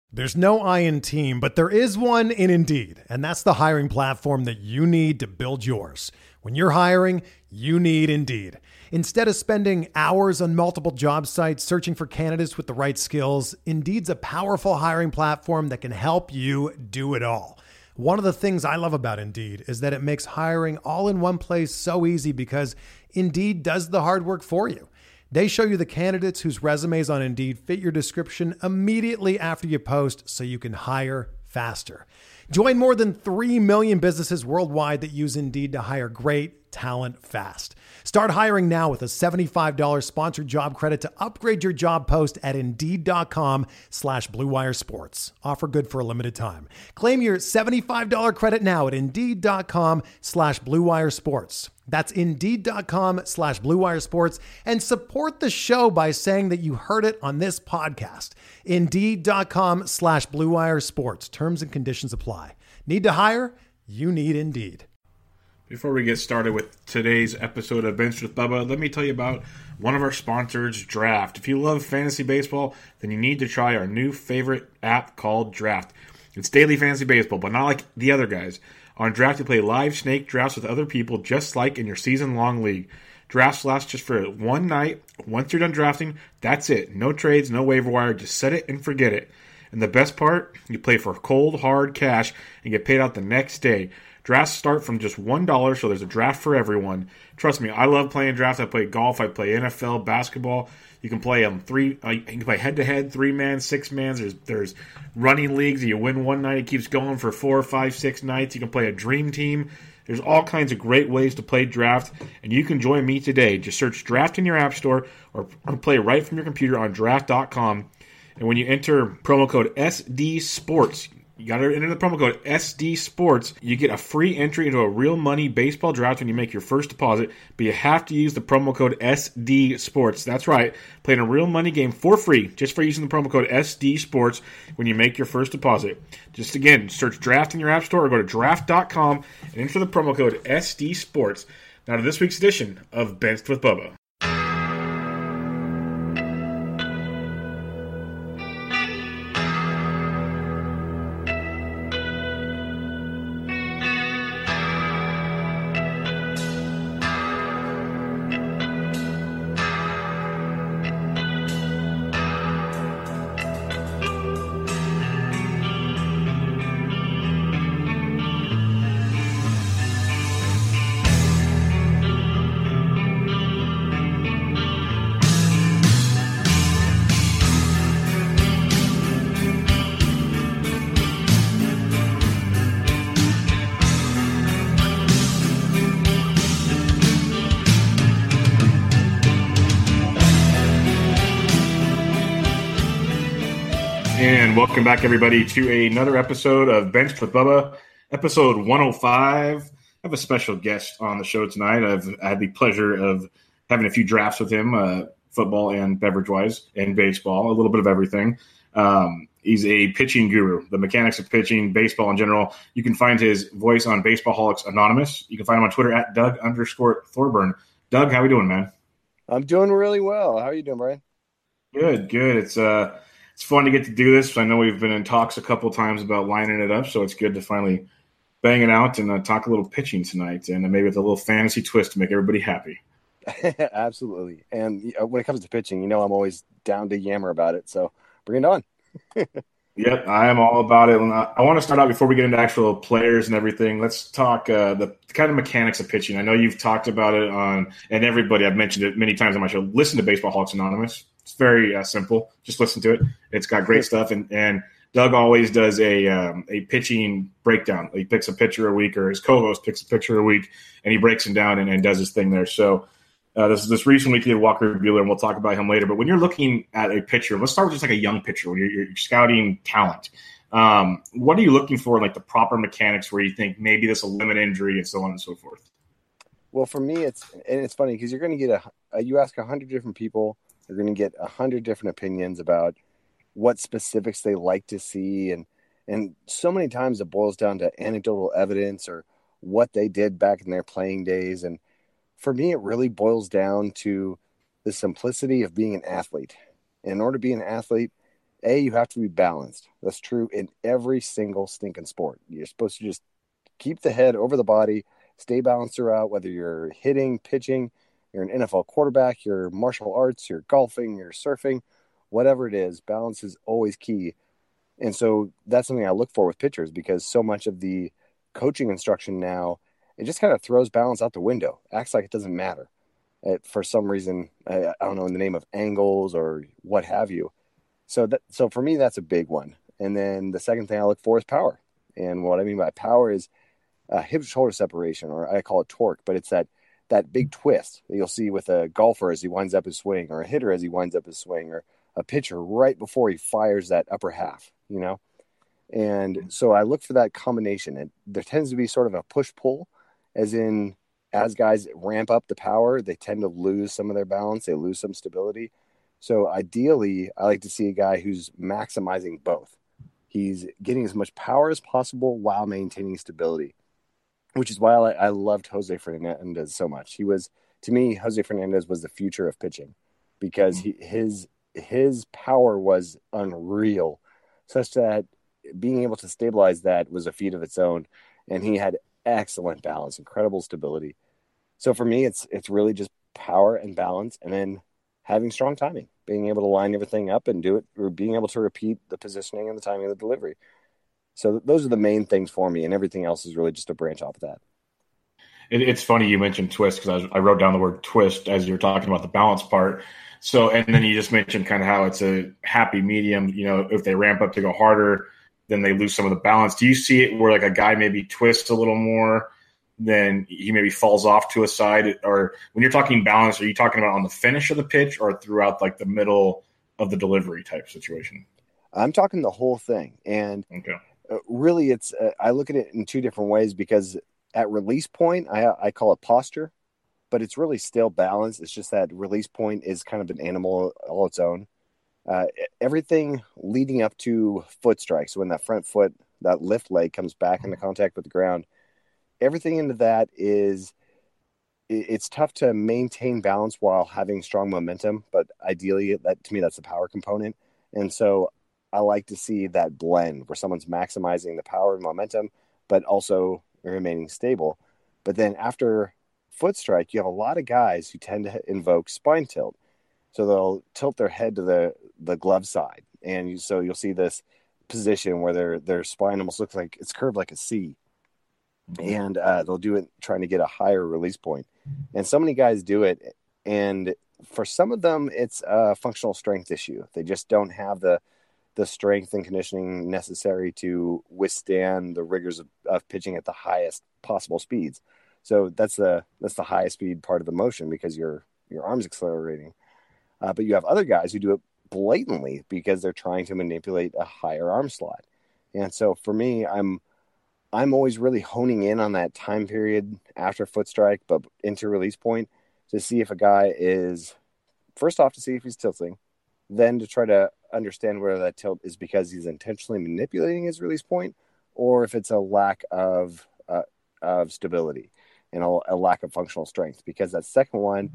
There's no I in team, but there is one in Indeed, and that's the hiring platform that you need to build yours. When you're hiring, you need Indeed. Instead of spending hours on multiple job sites searching for candidates with the right skills, Indeed's a powerful hiring platform that can help you do it all. One of the things I love about Indeed is that it makes hiring all in one place so easy because Indeed does the hard work for you. They show you the candidates whose resumes on Indeed fit your description immediately after you post so you can hire faster. Join more than 3 million businesses worldwide that use Indeed to hire great talent fast. Start hiring now with a $75 sponsored job credit to upgrade your job post at Indeed.com/Blue Wire Sports. Offer good for a limited time. Claim your $75 credit now at Indeed.com/Blue Wire Sports. That's Indeed.com/Blue Wire Sports, and support the show by saying that you heard it on this podcast. Indeed.com/Blue Wire Sports. Terms and conditions apply. Need to hire? You need Indeed. Before we get started with today's episode of Benched with Bubba, let me tell you about one of our sponsors, Draft. If you love fantasy baseball, then you need to try our new favorite app called Draft. It's daily fantasy baseball, but not like the other guys. On Draft, you play live snake drafts with other people, just like in your season-long league. Drafts last just for one night. Once you're done drafting, that's it. No trades, no waiver wire. Just set it and forget it. And the best part, you play for cold, hard cash and get paid out the next day. Drafts start from just $1, so there's a draft for everyone. Trust me, I love playing drafts. I play golf, I play NFL, basketball. You can play you can play head-to-head, 3-man, 6-man. There's running leagues. You win one night, it keeps going for 4, 5, 6 nights. You can play a dream team. There's all kinds of great ways to play draft, and you can join me today. Just search Draft in your app store or play right from your computer on draft.com. And when you enter promo code SDSports, you got to enter the promo code SD Sports. You get a free entry into a real money baseball draft when you make your first deposit, but you have to use the promo code SD Sports. That's right, playing a real money game for free just for using the promo code SD Sports when you make your first deposit. Just again, search Draft in your app store or go to draft.com and enter the promo code SD Sports. Now to this week's edition of Benched with Bubba. And welcome back, everybody, to another episode of Benched with Bubba, episode 105. I have a special guest on the show tonight. I had the pleasure of having a few drafts with him, football and beverage-wise, and baseball, a little bit of everything. He's a pitching guru, the mechanics of pitching, baseball in general. You can find his voice on Baseballholics Anonymous. You can find him on Twitter at Doug_Thorburn. Doug, how we doing, man? I'm doing really well. How are you doing, Brian? Good. It's fun to get to do this. I know we've been in talks a couple times about lining it up, so it's good to finally bang it out and talk a little pitching tonight, and maybe with a little fantasy twist to make everybody happy. Absolutely. And when it comes to pitching, I'm always down to yammer about it, so bring it on. Yep, I am all about it. And I want to start out before we get into actual players and everything. Let's talk the kind of mechanics of pitching. I know you've talked about it and everybody, I've mentioned it many times on my show. Listen to Baseballholics Anonymous. It's very simple. Just listen to it. It's got great stuff. And Doug always does a pitching breakdown. He picks a pitcher a week, or his co-host picks a pitcher a week, and he breaks him down and does his thing there. So this recent week he did Walker Buehler, and we'll talk about him later. But when you're looking at a pitcher, let's start with just like a young pitcher. When you're scouting talent, what are you looking for in like the proper mechanics where you think maybe this will limit injury and so on and so forth? Well, for me, it's funny because you're going to get you ask 100 different people. You're going to get 100 different opinions about what specifics they like to see. And so many times it boils down to anecdotal evidence or what they did back in their playing days. And for me, it really boils down to the simplicity of being an athlete. And in order to be an athlete, You have to be balanced. That's true in every single stinking sport. You're supposed to just keep the head over the body, stay balanced throughout, whether you're hitting, pitching, you're an NFL quarterback, you're martial arts, you're golfing, you're surfing, whatever it is, balance is always key. And so that's something I look for with pitchers, because so much of the coaching instruction now, it just kind of throws balance out the window, acts like it doesn't matter. For some reason, I don't know, in the name of angles or what have you. So for me, that's a big one. And then the second thing I look for is power. And what I mean by power is hip shoulder separation, or I call it torque, but it's that big twist that you'll see with a golfer as he winds up his swing, or a hitter as he winds up his swing, or a pitcher right before he fires that upper half, you know? And so I look for that combination. And there tends to be sort of a push-pull, as in, as guys ramp up the power, they tend to lose some of their balance, they lose some stability. So ideally, I like to see a guy who's maximizing both. He's getting as much power as possible while maintaining stability, which is why I loved Jose Fernandez so much. To me, Jose Fernandez was the future of pitching, because his power was unreal, such that being able to stabilize that was a feat of its own. And he had excellent balance, incredible stability. So for me, it's really just power and balance, and then having strong timing, being able to line everything up and do it, or being able to repeat the positioning and the timing of the delivery. So those are the main things for me, and everything else is really just a branch off of that. It's funny you mentioned twist, because I wrote down the word twist as you're talking about the balance part. So, and then you just mentioned kind of how it's a happy medium. You know, if they ramp up to go harder, then they lose some of the balance. Do you see it where like a guy maybe twists a little more, then he maybe falls off to a side? Or when you're talking balance, are you talking about on the finish of the pitch or throughout like the middle of the delivery type situation? I'm talking the whole thing. And Okay. Really, it's I look at it in two different ways, because at release point, I call it posture, but it's really still balance. It's just that release point is kind of an animal all its own. Everything leading up to foot strikes, when that front foot, that lift leg comes back into contact with the ground, everything into that it's tough to maintain balance while having strong momentum. But ideally, to me, that's the power component. And so I like to see that blend where someone's maximizing the power and momentum, but also remaining stable. But then after foot strike, you have a lot of guys who tend to invoke spine tilt. So they'll tilt their head to the glove side. And so you'll see this position where their spine almost looks like it's curved like a C. And they'll do it trying to get a higher release point. And so many guys do it. And for some of them, it's a functional strength issue. They just don't have the strength and conditioning necessary to withstand the rigors of pitching at the highest possible speeds. So that's the highest speed part of the motion, because your arm's accelerating. But you have other guys who do it blatantly because they're trying to manipulate a higher arm slot. And so for me, I'm always really honing in on that time period after foot strike, but into release point, to see if a guy is, first off, to see if he's tilting, then to try to understand whether that tilt is because he's intentionally manipulating his release point, or if it's a lack of stability and a lack of functional strength, because that second one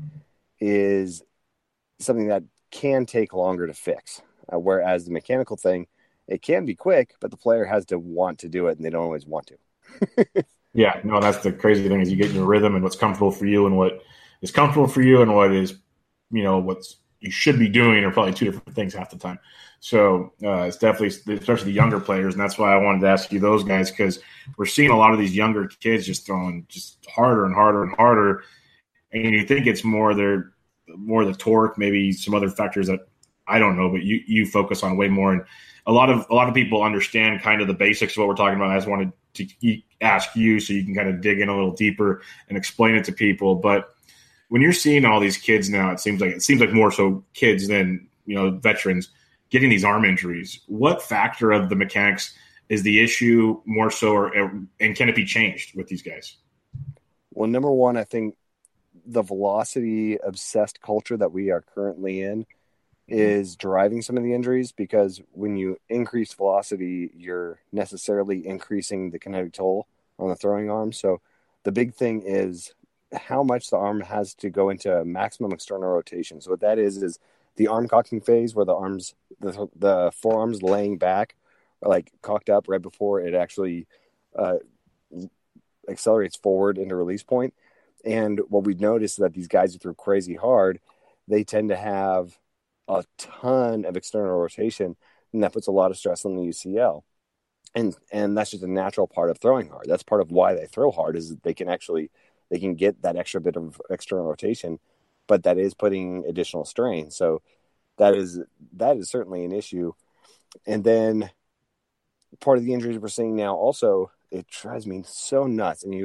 is something that can take longer to fix. Whereas the mechanical thing, it can be quick, but the player has to want to do it, and they don't always want to. Yeah, no, that's the crazy thing, is you get in your rhythm and what's comfortable for you, and what is comfortable for you and what is, what's you should be doing are probably two different things half the time. So it's definitely, especially the younger players, and that's why I wanted to ask you those guys, because we're seeing a lot of these younger kids just throwing just harder and harder and harder, and you think it's more the torque, maybe some other factors that I don't know, but you focus on way more. And a lot of people understand kind of the basics of what we're talking about. I just wanted to ask you so you can kind of dig in a little deeper and explain it to people. But when you're seeing all these kids now, it seems like more so kids than veterans getting these arm injuries. What factor of the mechanics is the issue more so, and can it be changed with these guys? Well, number one, I think the velocity obsessed culture that we are currently in is driving some of the injuries, because when you increase velocity, you're necessarily increasing the kinetic toll on the throwing arm. So the big thing is how much the arm has to go into maximum external rotation. So what that is the arm cocking phase where the forearms laying back are like cocked up right before it actually accelerates forward into release point. And what we've noticed is that these guys who throw crazy hard, they tend to have a ton of external rotation, and that puts a lot of stress on the UCL. And that's just a natural part of throwing hard. That's part of why they throw hard, is that they can get that extra bit of external rotation, but that is putting additional strain. So that is certainly an issue. And then part of the injuries we're seeing now also, it drives me so nuts. And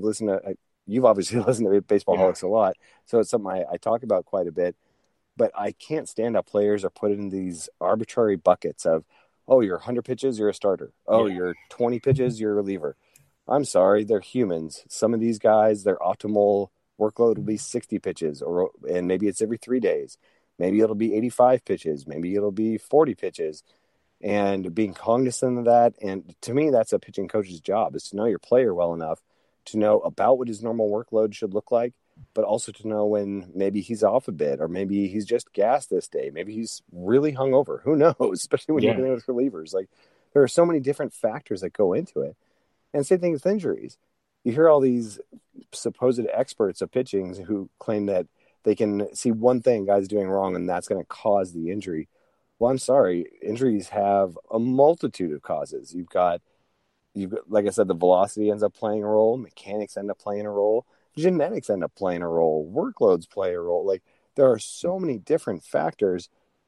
you've obviously listened to Baseballholics a lot, so it's something I talk about quite a bit. But I can't stand how players are put in these arbitrary buckets of, oh, you're 100 pitches, you're a starter. Oh, you're 20 pitches, you're a reliever. I'm sorry, they're humans. Some of these guys, their optimal workload will be 60 pitches, and maybe it's every 3 days. Maybe it'll be 85 pitches. Maybe it'll be 40 pitches. And being cognizant of that, and to me, that's a pitching coach's job, is to know your player well enough to know about what his normal workload should look like, but also to know when maybe he's off a bit, or maybe he's just gassed this day. Maybe he's really hungover. Who knows? Especially when you're dealing with relievers. Like, there are so many different factors that go into it. And same thing with injuries. You hear all these supposed experts of pitching who claim that they can see one thing guys doing wrong, and that's going to cause the injury. Well, I'm sorry. Injuries have a multitude of causes. You've got, like I said, the velocity ends up playing a role. Mechanics end up playing a role. Genetics end up playing a role. Workloads play a role. Like, there are so many different factors.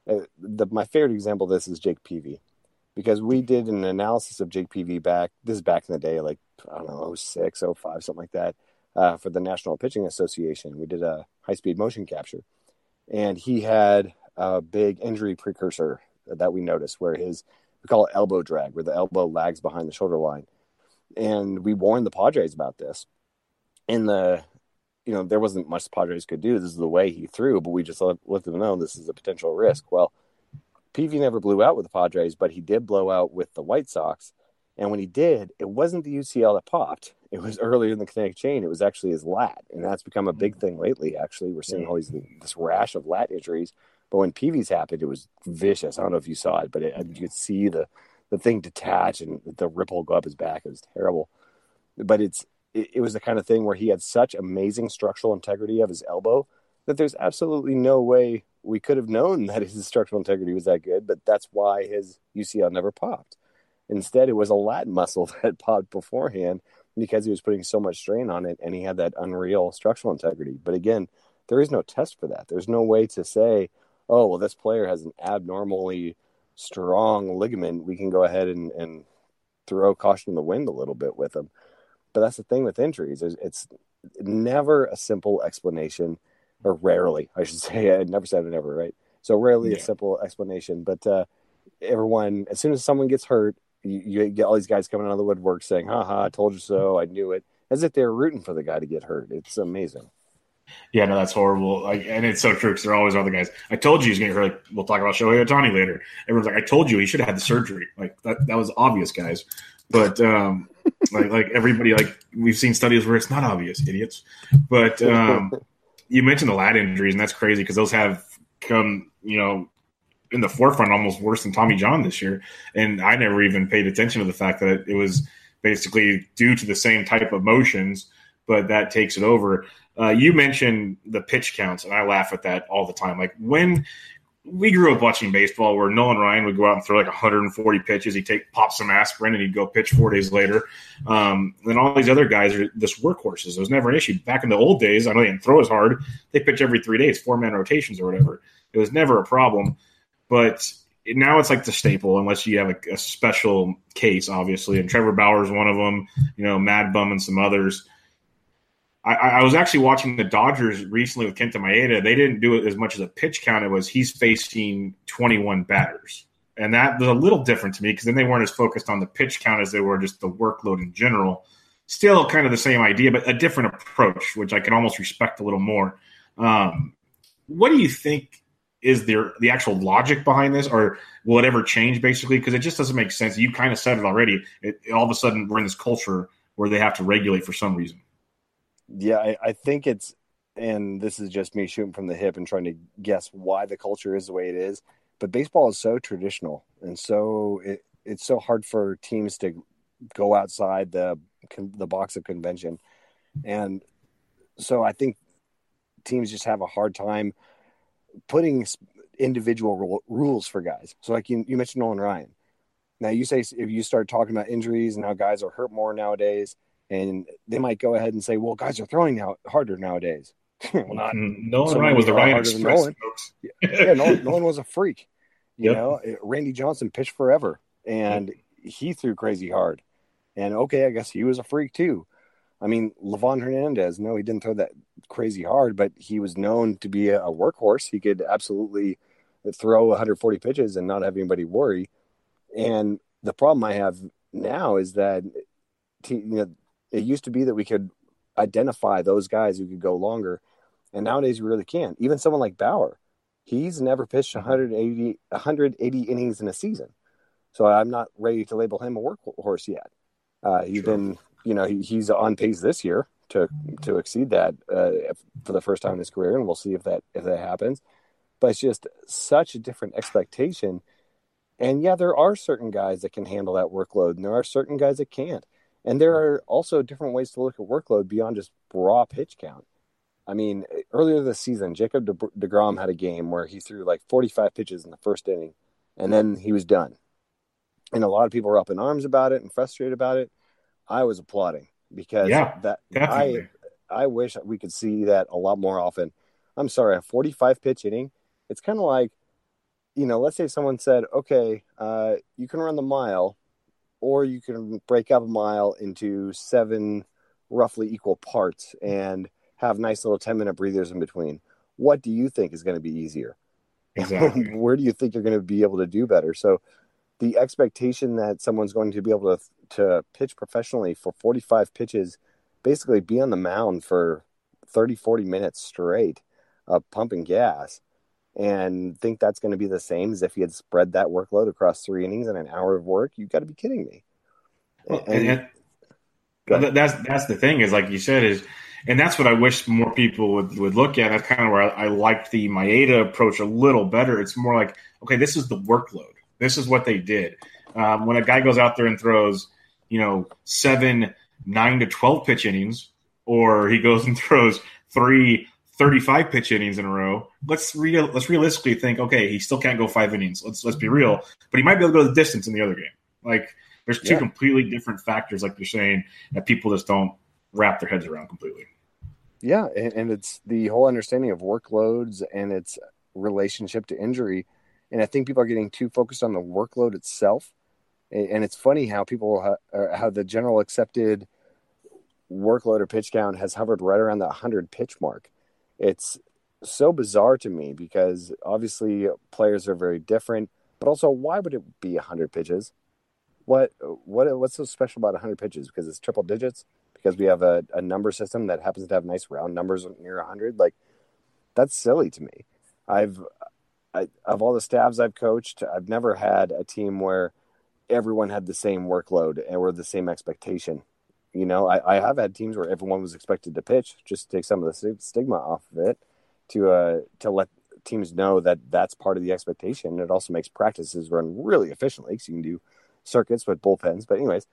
My favorite example of this is Jake Peavy, because we did an analysis of Jake Peavy back in the day, like, I don't know, 06, 05, something like that, for the National Pitching Association. We did a high-speed motion capture, and he had a big injury precursor that we noticed, where we call it elbow drag, where the elbow lags behind the shoulder line. And we warned the Padres about this. There wasn't much the Padres could do. This is the way he threw, but we just let them know this is a potential risk. Well, Peavy never blew out with the Padres, but he did blow out with the White Sox. And when he did, it wasn't the UCL that popped. It was earlier in the kinetic chain. It was actually his lat. And that's become a big thing lately, actually. We're seeing all this rash of lat injuries. But when Peavy's happened, it was vicious. I don't know if you saw it, but you could see the thing detach and the ripple go up his back. It was terrible. But it was the kind of thing where he had such amazing structural integrity of his elbow that there's absolutely no way we could have known that his structural integrity was that good. But that's why his UCL never popped. Instead, it was a lat muscle that popped beforehand because he was putting so much strain on it, and he had that unreal structural integrity. But again, there is no test for that. There's no way to say, oh, well, this player has an abnormally strong ligament. We can go ahead and throw caution in the wind a little bit with him. But that's the thing with injuries. It's never a simple explanation, or rarely, I should say. I never said never, right? So rarely a simple explanation. But everyone, as soon as someone gets hurt, you get all these guys coming out of the woodwork saying, haha, I told you so, I knew it, as if they're rooting for the guy to get hurt. It's amazing. Yeah, no, that's horrible. And it's so true, because there always are the guys. I told you he's going to get hurt. Like, we'll talk about Shohei Ohtani later. Everyone's like, I told you he should have had the surgery. Like, that was obvious, guys. But like everybody, like, we've seen studies where it's not obvious, idiots. But you mentioned the lat injuries, and that's crazy because those have come, in the forefront almost worse than Tommy John this year. And I never even paid attention to the fact that it was basically due to the same type of motions, but that takes it over. You mentioned the pitch counts, and I laugh at that all the time. Like, when we grew up watching baseball where Nolan Ryan would go out and throw like 140 pitches, he'd pop some aspirin, and he'd go pitch 4 days later. Then all these other guys are just workhorses. It was never an issue. Back in the old days, I know they didn't throw as hard. They pitch every 3 days, 4-man rotations or whatever. It was never a problem. But now it's like the staple, unless you have a special case, obviously. And Trevor Bauer's one of them, Mad Bum and some others. I was actually watching the Dodgers recently with Kenta Maeda. They didn't do it as much as a pitch count. It was he's facing 21 batters. And that was a little different to me, because then they weren't as focused on the pitch count as they were just the workload in general. Still kind of the same idea, but a different approach, which I can almost respect a little more. What do you think is the actual logic behind this, or will it ever change, basically? Because it just doesn't make sense. You kind of said it already. All of a sudden, we're in this culture where they have to regulate for some reason. Yeah, I think it's and this is just me shooting from the hip and trying to guess why the culture is the way it is. But baseball is so traditional, and so it's so hard for teams to go outside the box of convention. And so I think teams just have a hard time putting individual rules for guys. So like you mentioned Nolan Ryan. Now you say if you start talking about injuries and how guys are hurt more nowadays, and they might go ahead and say, well, guys are throwing now harder nowadays. Well, not Nolan Ryan was the Ryan Express, Nolan. Nolan was a freak. You know, Randy Johnson pitched forever, and he threw crazy hard. And okay, I guess he was a freak too. I mean, Livan Hernandez, no, he didn't throw that crazy hard, but he was known to be a workhorse. He could absolutely throw 140 pitches and not have anybody worry. And the problem I have now is that it used to be that we could identify those guys who could go longer, and nowadays you really can't. Even someone like Bauer, he's never pitched 180 innings in a season, so I'm not ready to label him a workhorse yet. He's been, he's on pace this year to exceed that for the first time in his career, and we'll see if that happens. But it's just such a different expectation. And yeah, there are certain guys that can handle that workload, and there are certain guys that can't. And there are also different ways to look at workload beyond just raw pitch count. I mean, earlier this season, Jacob deGrom had a game where he threw like 45 pitches in the first inning, and then he was done. And a lot of people were up in arms about it and frustrated about it. I was applauding because I wish we could see that a lot more often. I'm sorry, a 45 pitch inning, it's kind of like, let's say someone said, okay, you can run the mile, or you can break up a mile into 7 roughly equal parts and have nice little 10-minute breathers in between. What do you think is going to be easier? Exactly. Where do you think you're going to be able to do better? So the expectation that someone's going to be able to pitch professionally for 45 pitches, basically be on the mound for 30, 40 minutes straight, pumping gas, and think that's going to be the same as if he had spread that workload across 3 innings and an hour of work, you've got to be kidding me. That's the thing is, like you said, and that's what I wish more people would look at. That's kind of where I liked the Maeda approach a little better. It's more like, okay, this is the workload. This is what they did. When a guy goes out there and throws, 7 9 to 12 pitch innings, or he goes and throws 3 35 pitch innings in a row, let's realistically think, okay, he still can't go 5 innings. Let's be real, but he might be able to go the distance in the other game. Like, there's two completely different factors, like you're saying, that people just don't wrap their heads around completely. Yeah, and it's the whole understanding of workloads and its relationship to injury. And I think people are getting too focused on the workload itself. And it's funny how how the general accepted workload or pitch count has hovered right around the 100 pitch mark. It's so bizarre to me because obviously players are very different, but also why would it be 100 pitches? What's so special about 100 pitches? Because it's triple digits? Because we have a number system that happens to have nice round numbers near 100? Like, that's silly to me. Of all the staffs I've coached, I've never had a team where everyone had the same workload or the same expectation. I have had teams where everyone was expected to pitch, just to take some of the stigma off of it, to let teams know that that's part of the expectation. It also makes practices run really efficiently, because you can do circuits with bullpens. But anyways,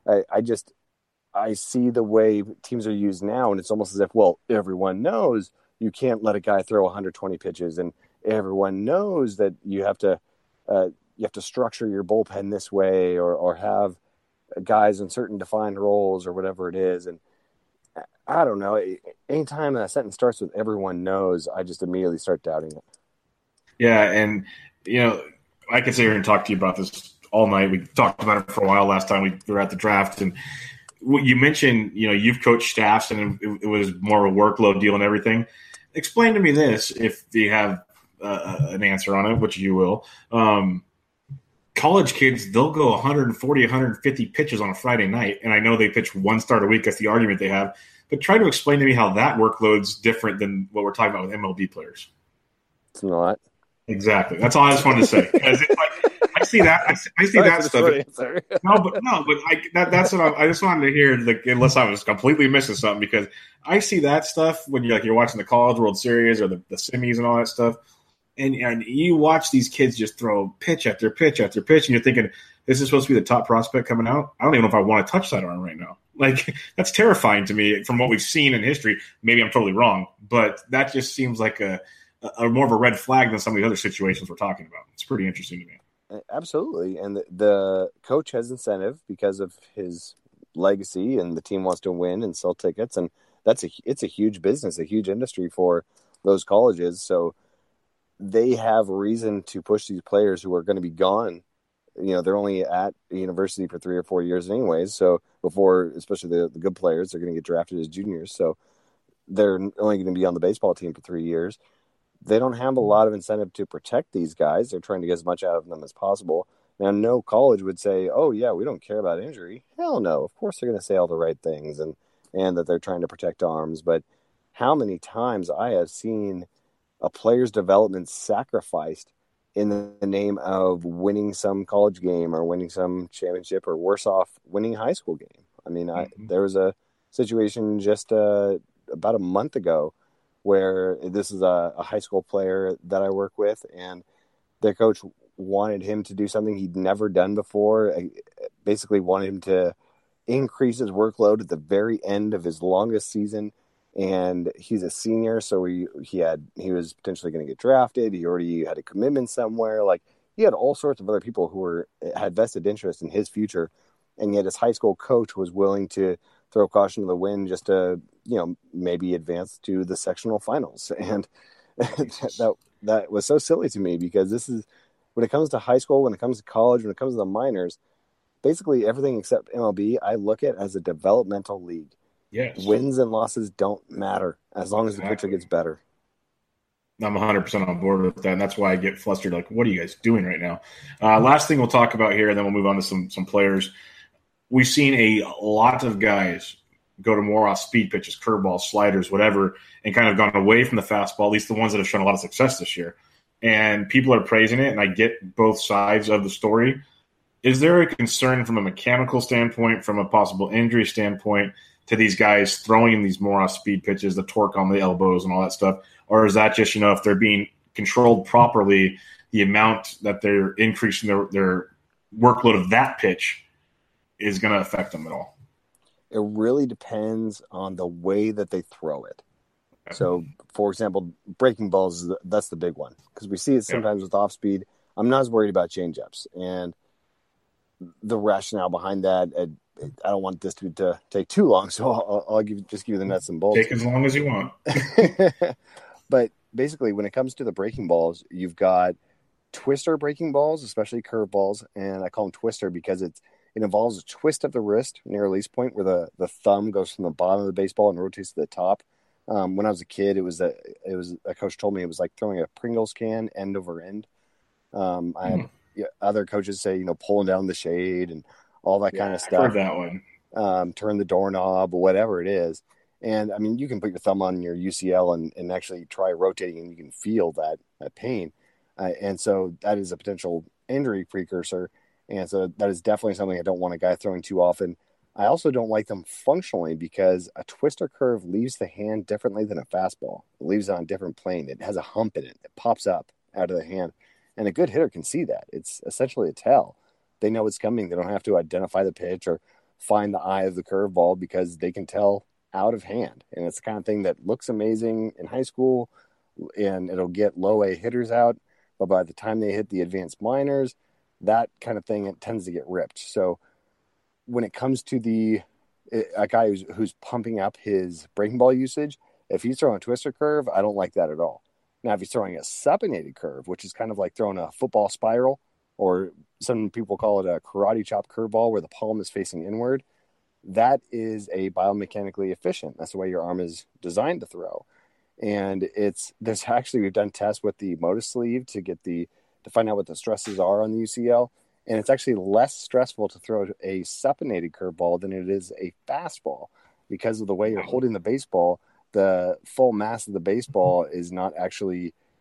I see the way teams are used now, and it's almost as if, well, everyone knows you can't let a guy throw 120 pitches, and everyone knows that you have to structure your bullpen this way, or have guys in certain defined roles, or whatever it is. And I don't know. Anytime a sentence starts with "everyone knows," I just immediately start doubting it. Yeah, and I could sit here and talk to you about this all night. We talked about it for a while last time we were at the draft, and you mentioned you've coached staffs, and it was more of a workload deal and everything. Explain to me this, if you have an answer on it, which you will. College kids, they'll go 140, 150 pitches on a Friday night, and I know they pitch one start a week. That's the argument they have. But try to explain to me how that workload's different than what we're talking about with MLB players. It's not. Exactly. That's all I just wanted to say. Because see that. I see Sorry that for the stuff. short answer. That's what I just wanted to hear. Like, unless I was completely missing something, because I see that stuff when you're watching the College World Series or the semis and all that stuff, and you watch these kids just throw pitch after pitch after pitch, and you're thinking, this is supposed to be the top prospect coming out. I don't even know if I want to touch that arm right now. Like, that's terrifying to me from what we've seen in history. Maybe I'm totally wrong, but that just seems like a more of a red flag than some of the other situations we're talking about. It's pretty interesting to me. Absolutely. And the coach has incentive because of his legacy, and the team wants to win and sell tickets. And it's a huge business, a huge industry for those colleges. So they have reason to push these players who are going to be gone. They're only at a university for 3 or 4 years anyways. So before, especially the good players, they're going to get drafted as juniors. So they're only going to be on the baseball team for 3 years. They don't have a lot of incentive to protect these guys. They're trying to get as much out of them as possible. Now, no college would say, oh, yeah, we don't care about injury. Hell no. Of course they're going to say all the right things and that they're trying to protect arms. But how many times I have seen a player's development sacrificed in the name of winning some college game or winning some championship, or worse off, winning a high school game. I mean, there was a situation just about a month ago where this is a high school player that I work with, and their coach wanted him to do something he'd never done before. Basically wanted him to increase his workload at the very end of his longest season. And he's a senior, so he was potentially going to get drafted. He already had a commitment somewhere. Like, he had all sorts of other people who had vested interest in his future, and yet his high school coach was willing to throw caution to the wind just to, maybe advance to the sectional finals. And that was so silly to me, because this is, when it comes to high school, when it comes to college, when it comes to the minors, basically everything except MLB, I look at as a developmental league. Yes. Wins and losses don't matter as long as the pitcher gets better. I'm 100% on board with that, and that's why I get flustered. Like, what are you guys doing right now? Last thing we'll talk about here, and then we'll move on to some players. We've seen a lot of guys go to more off speed pitches, curveballs, sliders, whatever, and kind of gone away from the fastball, at least the ones that have shown a lot of success this year. And people are praising it, and I get both sides of the story. Is there a concern from a mechanical standpoint, from a possible injury standpoint, to these guys throwing these more off-speed pitches, the torque on the elbows and all that stuff? Or is that just, if they're being controlled properly, the amount that they're increasing their workload of that pitch is going to affect them at all? It really depends on the way that they throw it. Okay. So, for example, breaking balls, that's the big one, because we see it sometimes with off-speed. I'm not as worried about changeups. And the rationale behind that, I don't want this to take too long, so I'll just give you the nuts and bolts. Take as long as you want. But basically, when it comes to the breaking balls, you've got twister breaking balls, especially curveballs, and I call them twister because it involves a twist of the wrist near release point, where the thumb goes from the bottom of the baseball and rotates to the top. When I was a kid, a coach told me it was like throwing a Pringles can end over end. I had other coaches say, pulling down the shade and all that kind of stuff. I've heard that one. Turn the doorknob, whatever it is. And I mean, you can put your thumb on your UCL and actually try rotating, and you can feel that pain. And so that is a potential injury precursor. And so that is definitely something I don't want a guy throwing too often. I also don't like them functionally, because a twister curve leaves the hand differently than a fastball. It leaves it on a different plane. It has a hump in it. It pops up out of the hand. And a good hitter can see that. It's essentially a tell. They know it's coming. They don't have to identify the pitch or find the eye of the curveball, because they can tell out of hand. And it's the kind of thing that looks amazing in high school, and it'll get low A hitters out. But by the time they hit the advanced minors, that kind of thing, it tends to get ripped. So when it comes to a guy who's pumping up his breaking ball usage, if he's throwing a twister curve, I don't like that at all. Now, if he's throwing a supinated curve, which is kind of like throwing a football spiral, or some people call it a karate chop curveball, where the palm is facing inward, that is a biomechanically efficient. That's the way your arm is designed to throw. And we've done tests with the Motus sleeve to find out what the stresses are on the UCL. And it's actually less stressful to throw a supinated curveball than it is a fastball, because of the way you're holding the baseball. The full mass of the baseball is not actually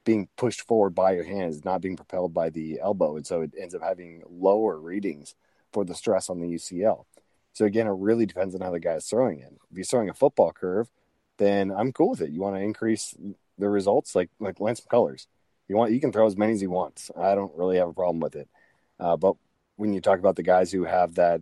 being pushed forward by your hands, not being propelled by the elbow. And so it ends up having lower readings for the stress on the UCL. So again, it really depends on how the guy is throwing it. If he's throwing a football curve, then I'm cool with it. You want to increase the results, like Lance McCullers. You can throw as many as he wants. I don't really have a problem with it. But when you talk about the guys who have that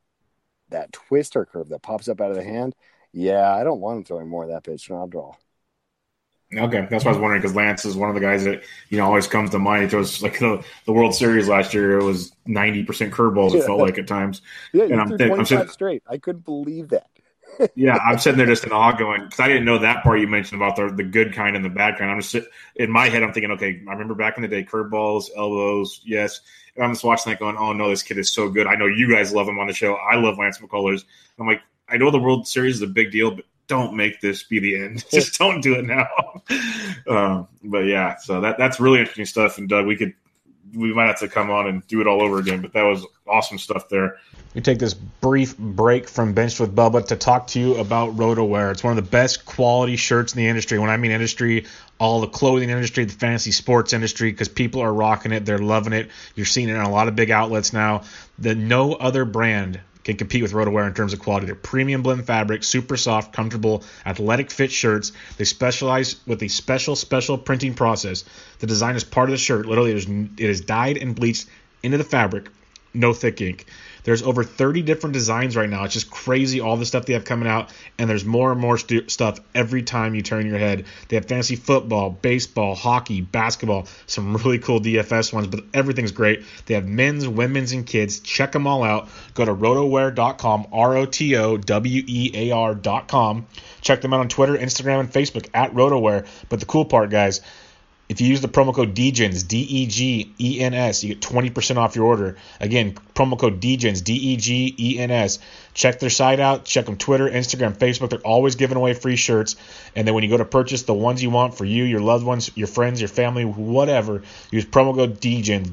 twister curve that pops up out of the hand, yeah, I don't want him throwing more of that pitch knob draw. Okay, that's what I was wondering, because Lance is one of the guys that always comes to mind. He throws like the World Series last year. It was 90% curveballs. It felt like at times. Yeah, and I'm 25 straight. I couldn't believe that. Yeah, I'm sitting there just in awe, going, because I didn't know that part you mentioned about the good kind and the bad kind. I'm just in my head. I'm thinking, okay, I remember back in the day, curveballs, elbows, yes. And I'm just watching that, going, oh no, this kid is so good. I know you guys love him on the show. I love Lance McCullers. I'm like, I know the World Series is a big deal, but don't make this be the end. Just don't do it now. But yeah, so that's really interesting stuff. And Doug, we might have to come on and do it all over again, but that was awesome stuff there. We take this brief break from Benched with Bubba to talk to you about RotoWear. It's one of the best quality shirts in the industry. When I mean industry, all the clothing industry, the fantasy sports industry, because people are rocking it. They're loving it. You're seeing it in a lot of big outlets now. No other brand can compete with RotoWear in terms of quality. They're premium blend fabric, super soft, comfortable, athletic fit shirts. They specialize with a special printing process. The design is part of the shirt. Literally, it is dyed and bleached into the fabric. No thick ink. There's over 30 different designs right now. It's just crazy, all the stuff they have coming out, and there's more and more stuff every time you turn your head. They have fantasy football, baseball, hockey, basketball, some really cool DFS ones, but everything's great. They have men's, women's, and kids. Check them all out. Go to rotowear.com, ROTOWEAR.com. Check them out on Twitter, Instagram, and Facebook at RotoWear. But the cool part, guys, if you use the promo code DEGENS, DEGENS, you get 20% off your order. Again, promo code DEGENS, DEGENS. Check their site out. Check them Twitter, Instagram, Facebook. They're always giving away free shirts. And then when you go to purchase the ones you want for you, your loved ones, your friends, your family, whatever, use promo code DEGENS,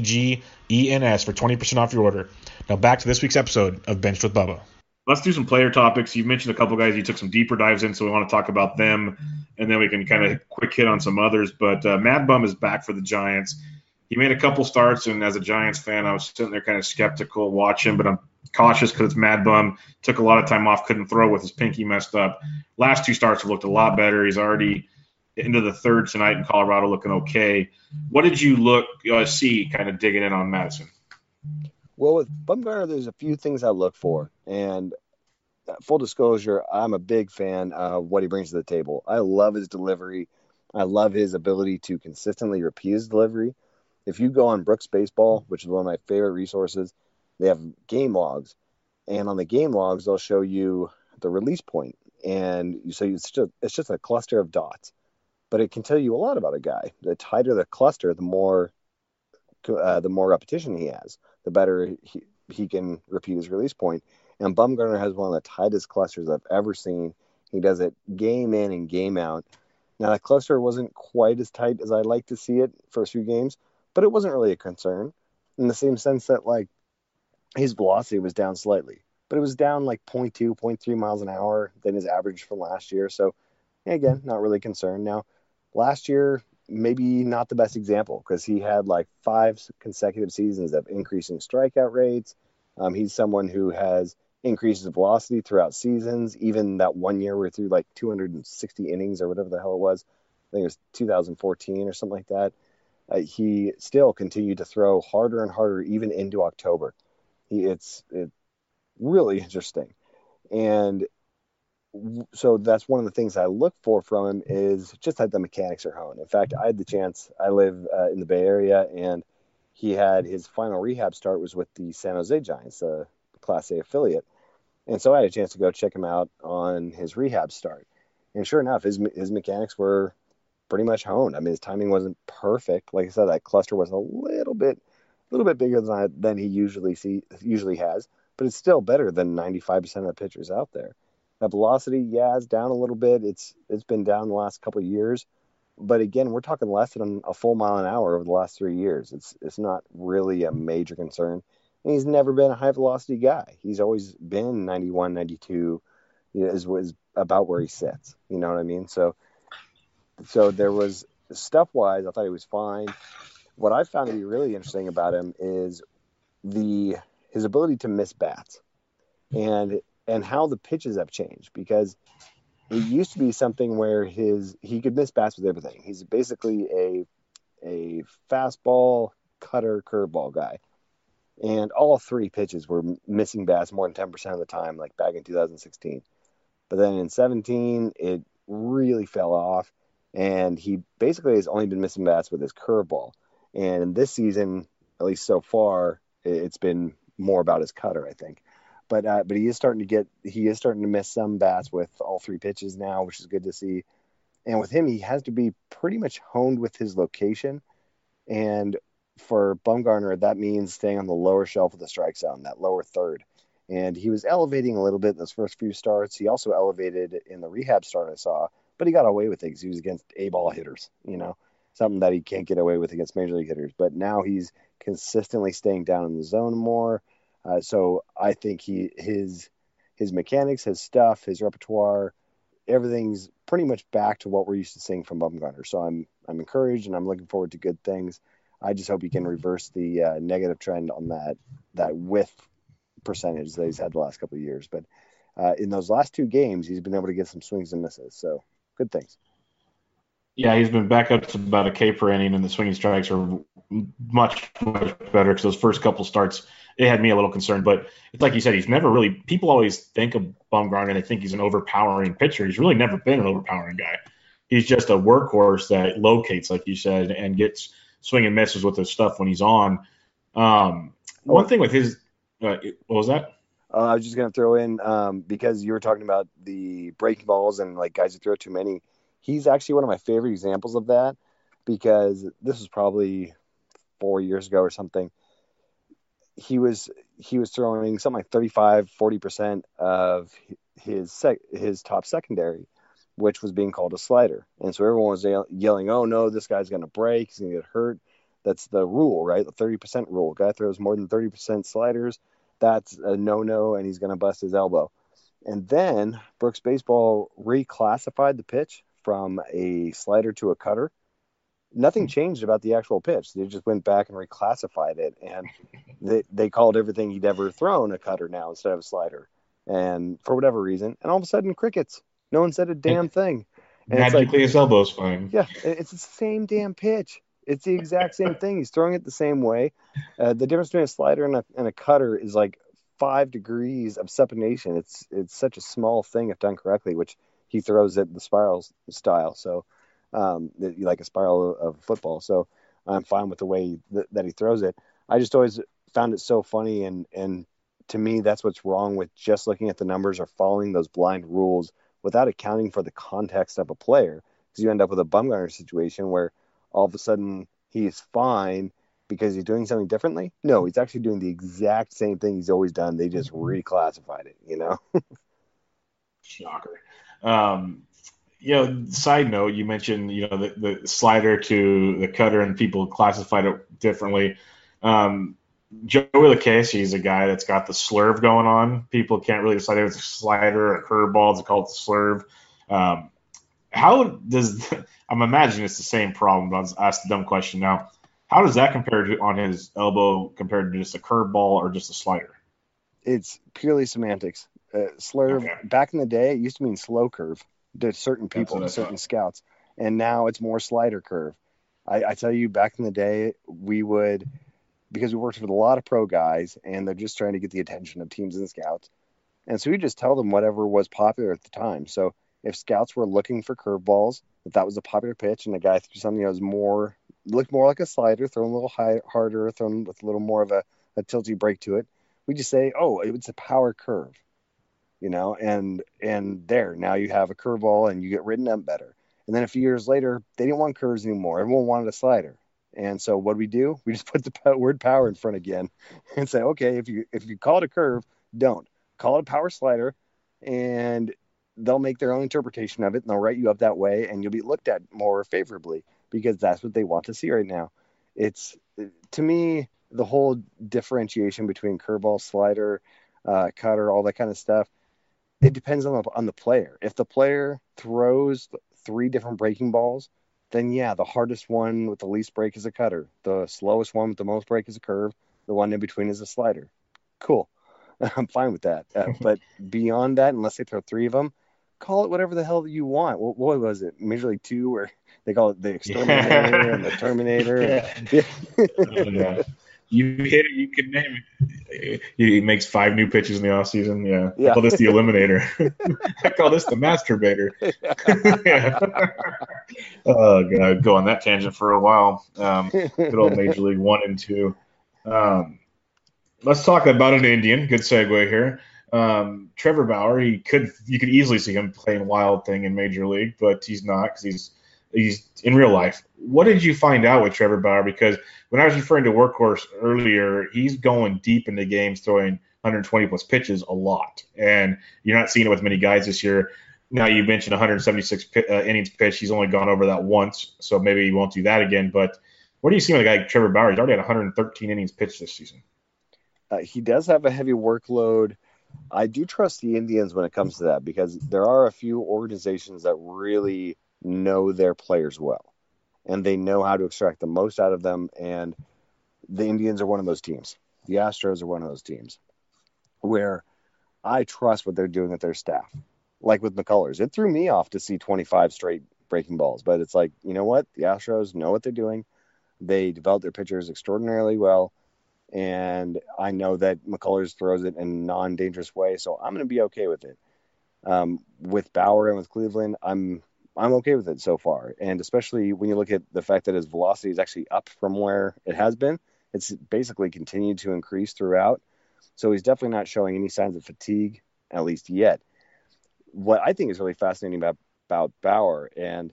DEGENS, for 20% off your order. Now back to this week's episode of Benched with Bubba. Let's do some player topics. You've mentioned a couple guys you took some deeper dives in, so we want to talk about them, and then we can kind of quick hit on some others. But Mad Bum is back for the Giants. He made a couple starts, and as a Giants fan, I was sitting there kind of skeptical watching, but I'm cautious because it's Mad Bum. Took a lot of time off, couldn't throw with his pinky messed up. Last two starts have looked a lot better. He's already into the third tonight in Colorado, looking okay. What did you see kind of digging in on Madison? Well, with Bumgarner, there's a few things I look for. And full disclosure, I'm a big fan of what he brings to the table. I love his delivery. I love his ability to consistently repeat his delivery. If you go on Brooks Baseball, which is one of my favorite resources, they have game logs. And on the game logs, they'll show you the release point. And so it's just a cluster of dots. But it can tell you a lot about a guy. The tighter the cluster, the more repetition he has, the better he can repeat his release point. And Bumgarner has one of the tightest clusters I've ever seen. He does it game in and game out. Now, that cluster wasn't quite as tight as I'd like to see it first few games, but it wasn't really a concern in the same sense that, like, his velocity was down slightly, but it was down like 0.2, 0.3 miles an hour than his average from last year. So, again, not really concerned. Now, last year, maybe not the best example because he had like 5 consecutive seasons of increasing strikeout rates. He's someone who has increased his velocity throughout seasons. Even that one year where he threw like 260 innings or whatever the hell it was, I think it was 2014 or something like that. He still continued to throw harder and harder even into October. It's really interesting. And so that's one of the things I look for from him is just that the mechanics are honed. In fact, I had the chance. I live in the Bay Area, and he had his final rehab start was with the San Jose Giants, the Class A affiliate. And so I had a chance to go check him out on his rehab start. And sure enough, his mechanics were pretty much honed. I mean, his timing wasn't perfect. Like I said, that cluster was a little bit bigger than he usually has, but it's still better than 95% of the pitchers out there. That velocity, yeah, is down a little bit. It's been down the last couple of years. But again, we're talking less than a full mile an hour over the last 3 years. It's not really a major concern. And he's never been a high velocity guy. He's always been 91, 92, is about where he sits. You know what I mean? So there was stuff wise, I thought he was fine. What I found to be really interesting about him is the his ability to miss bats and how the pitches have changed, because it used to be something where he could miss bats with everything. He's basically a fastball, cutter, curveball guy. And all three pitches were missing bats more than 10% of the time, like back in 2016. But then in 17, it really fell off. And he basically has only been missing bats with his curveball. And this season, at least so far, it's been more about his cutter, I think. But he is starting to miss some bats with all three pitches now, which is good to see. And with him, he has to be pretty much honed with his location. And for Bumgarner, that means staying on the lower shelf of the strike zone, that lower third. And he was elevating a little bit in those first few starts. He also elevated in the rehab start I saw, but he got away with it because he was against A-ball hitters, something that he can't get away with against major league hitters. But now he's consistently staying down in the zone more. So I think his mechanics, his stuff, his repertoire, everything's pretty much back to what we're used to seeing from Bumgarner. So I'm encouraged and I'm looking forward to good things. I just hope he can reverse the negative trend on that whiff percentage that he's had the last couple of years. But in those last two games, he's been able to get some swings and misses. So good things. Yeah, he's been back up to about a K per inning, and the swinging strikes are much, much better because those first couple starts, it had me a little concerned. But it's like you said, he's never really – people always think of Bumgarner and they think he's an overpowering pitcher. He's really never been an overpowering guy. He's just a workhorse that locates, like you said, and gets swing and misses with his stuff when he's on. One thing with his what was that? I was just going to throw in because you were talking about the breaking balls and like guys who throw too many. He's actually one of my favorite examples of that, because this was probably 4 years ago or something. He was throwing something like 35-40% of his top secondary, which was being called a slider. And so everyone was yelling, "Oh no, this guy's going to break, he's going to get hurt." That's the rule, right? The 30% rule. Guy throws more than 30% sliders, that's a no-no, and he's going to bust his elbow. And then Brooks Baseball reclassified the pitch from a slider to a cutter. Nothing changed about the actual pitch. They just went back and reclassified it, and they called everything he'd ever thrown a cutter now instead of a slider. And for whatever reason, and all of a sudden, crickets. No one said a damn thing. And Magically, it's like, his elbow's fine. Yeah, it's the same damn pitch. It's the exact same thing. He's throwing it the same way. The difference between a slider and a cutter is like 5 degrees of supination. It's such a small thing if done correctly, which he throws it the spiral style. So like a spiral of football. So I'm fine with the way that he throws it. I just always found it so funny. And to me, that's what's wrong with just looking at the numbers or following those blind rules without accounting for the context of a player. Because you end up with a Bumgarner situation where all of a sudden he's fine because he's doing something differently. No, he's actually doing the exact same thing he's always done. They just reclassified it, Shocker. Side note, you mentioned, the slider to the cutter and people classified it differently. Joey Lucchesi is a guy that's got the slurve going on. People can't really decide if it's a slider or a curveball. It's called the slurve. I'm imagining it's the same problem, but I'll ask the dumb question now. How does that compare to on his elbow compared to just a curveball or just a slider? It's purely semantics. Slurve, okay. Back in the day, it used to mean slow curve to certain people, to certain scouts. And now it's more slider curve. I tell you, back in the day, we would, because we worked with a lot of pro guys, and they're just trying to get the attention of teams and scouts. And so we just tell them whatever was popular at the time. So if scouts were looking for curveballs, if that was a popular pitch, and the guy threw something that was looked more like a slider, thrown a little harder, thrown with a little more of a tilty break to it, we just say, "Oh, it's a power curve," and there, now you have a curveball and you get ridden up better. And then a few years later, they didn't want curves anymore. Everyone wanted a slider. And so what we do? We just put the word power in front again and say, okay, if you call it a curve, don't. Call it a power slider, and they'll make their own interpretation of it, and they'll write you up that way, and you'll be looked at more favorably because that's what they want to see right now. It's, to me, the whole differentiation between curveball, slider, cutter, all that kind of stuff, it depends on the player. If the player throws 3 different breaking balls then yeah, the hardest one with the least break is a cutter. The slowest one with the most break is a curve. The one in between is a slider. Cool. I'm fine with that. But beyond that, unless they throw three of them, call it whatever the hell you want. What was it? Major League Two, where they call it the Exterminator and the Terminator. And, Yeah. yeah. Yeah. You hit it, you can name it. He makes 5 new pitches in the offseason. Yeah. I Yeah. call this the Eliminator. I call this the Masturbator. Yeah. Oh, God. Go on that tangent for a while. Good old Major League One and Two. Um, let's talk about an Indian. Good segue here. Trevor Bauer. You could easily see him playing Wild Thing in Major League, but he's not because he's in real life. What did you find out with Trevor Bauer? Because when I was referring to workhorse earlier, he's going deep into games, throwing 120 plus pitches a lot, and you're not seeing it with many guys this year. Now you mentioned 176 innings pitched. He's only gone over that once, so maybe he won't do that again. But what do you see with a guy like Trevor Bauer? He's already had 113 innings pitched this season. He does have a heavy workload. I do trust the Indians when it comes to that because there are a few organizations that really know their players well and they know how to extract the most out of them. And the Indians are one of those teams. The Astros are one of those teams where I trust what they're doing with their staff. Like with McCullers, it threw me off to see 25 straight breaking balls, but it's like, you know what? The Astros know what they're doing. They develop their pitchers extraordinarily well. And I know that McCullers throws it in a non-dangerous way, so I'm going to be okay with it. With Bauer and with Cleveland, I'm okay with it so far, and especially when you look at the fact that his velocity is actually up from where it has been. It's basically continued to increase throughout, so he's definitely not showing any signs of fatigue, at least yet. What I think is really fascinating about Bauer, and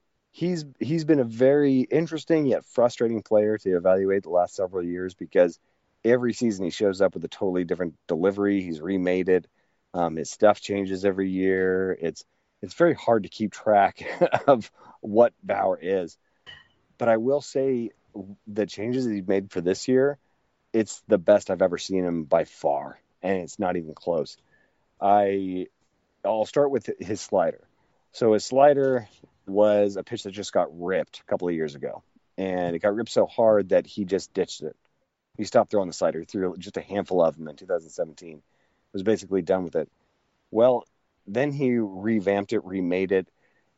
he's been a very interesting yet frustrating player to evaluate the last several years because every season he shows up with a totally different delivery. He's remade it. His stuff changes every year. It's very hard to keep track of what Bauer is. But I will say the changes that he's made for this year, it's the best I've ever seen him by far, and it's not even close. I I'll start with his slider. So his slider was a pitch that just got ripped a couple of years ago, and it got ripped so hard that he just ditched it. He stopped throwing the slider. He threw just a handful of them in 2017. Was basically done with it. Well, then he revamped it, remade it.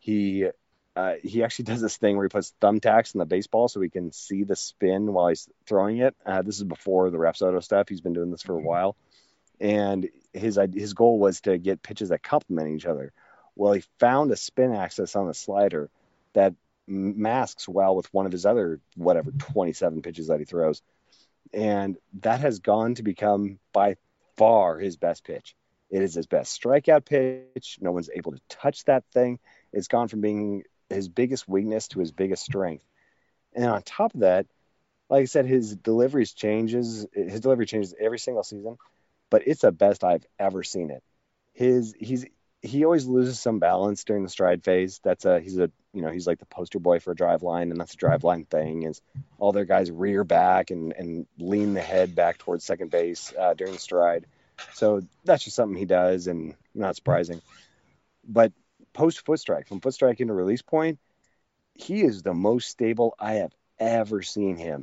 He actually does this thing where he puts thumbtacks in the baseball so he can see the spin while he's throwing it. This is before the Rapsodo stuff. He's been doing this for a while, and his goal was to get pitches that complement each other. Well, he found a spin axis on the slider that masks well with one of his other 27 pitches that he throws, and that has gone to become by far his best pitch. It is his best strikeout pitch. No one's able to touch that thing. It's gone from being his biggest weakness to his biggest strength. And on top of that, like I said, his delivery changes every single season, but it's the best I've ever seen it. He always loses some balance during the stride phase. He's like the poster boy for a drive line, and that's a drive line thing is all their guys rear back and lean the head back towards second base during the stride. So that's just something he does, and not surprising. But post foot strike, from foot strike into release point, he is the most stable I have ever seen him.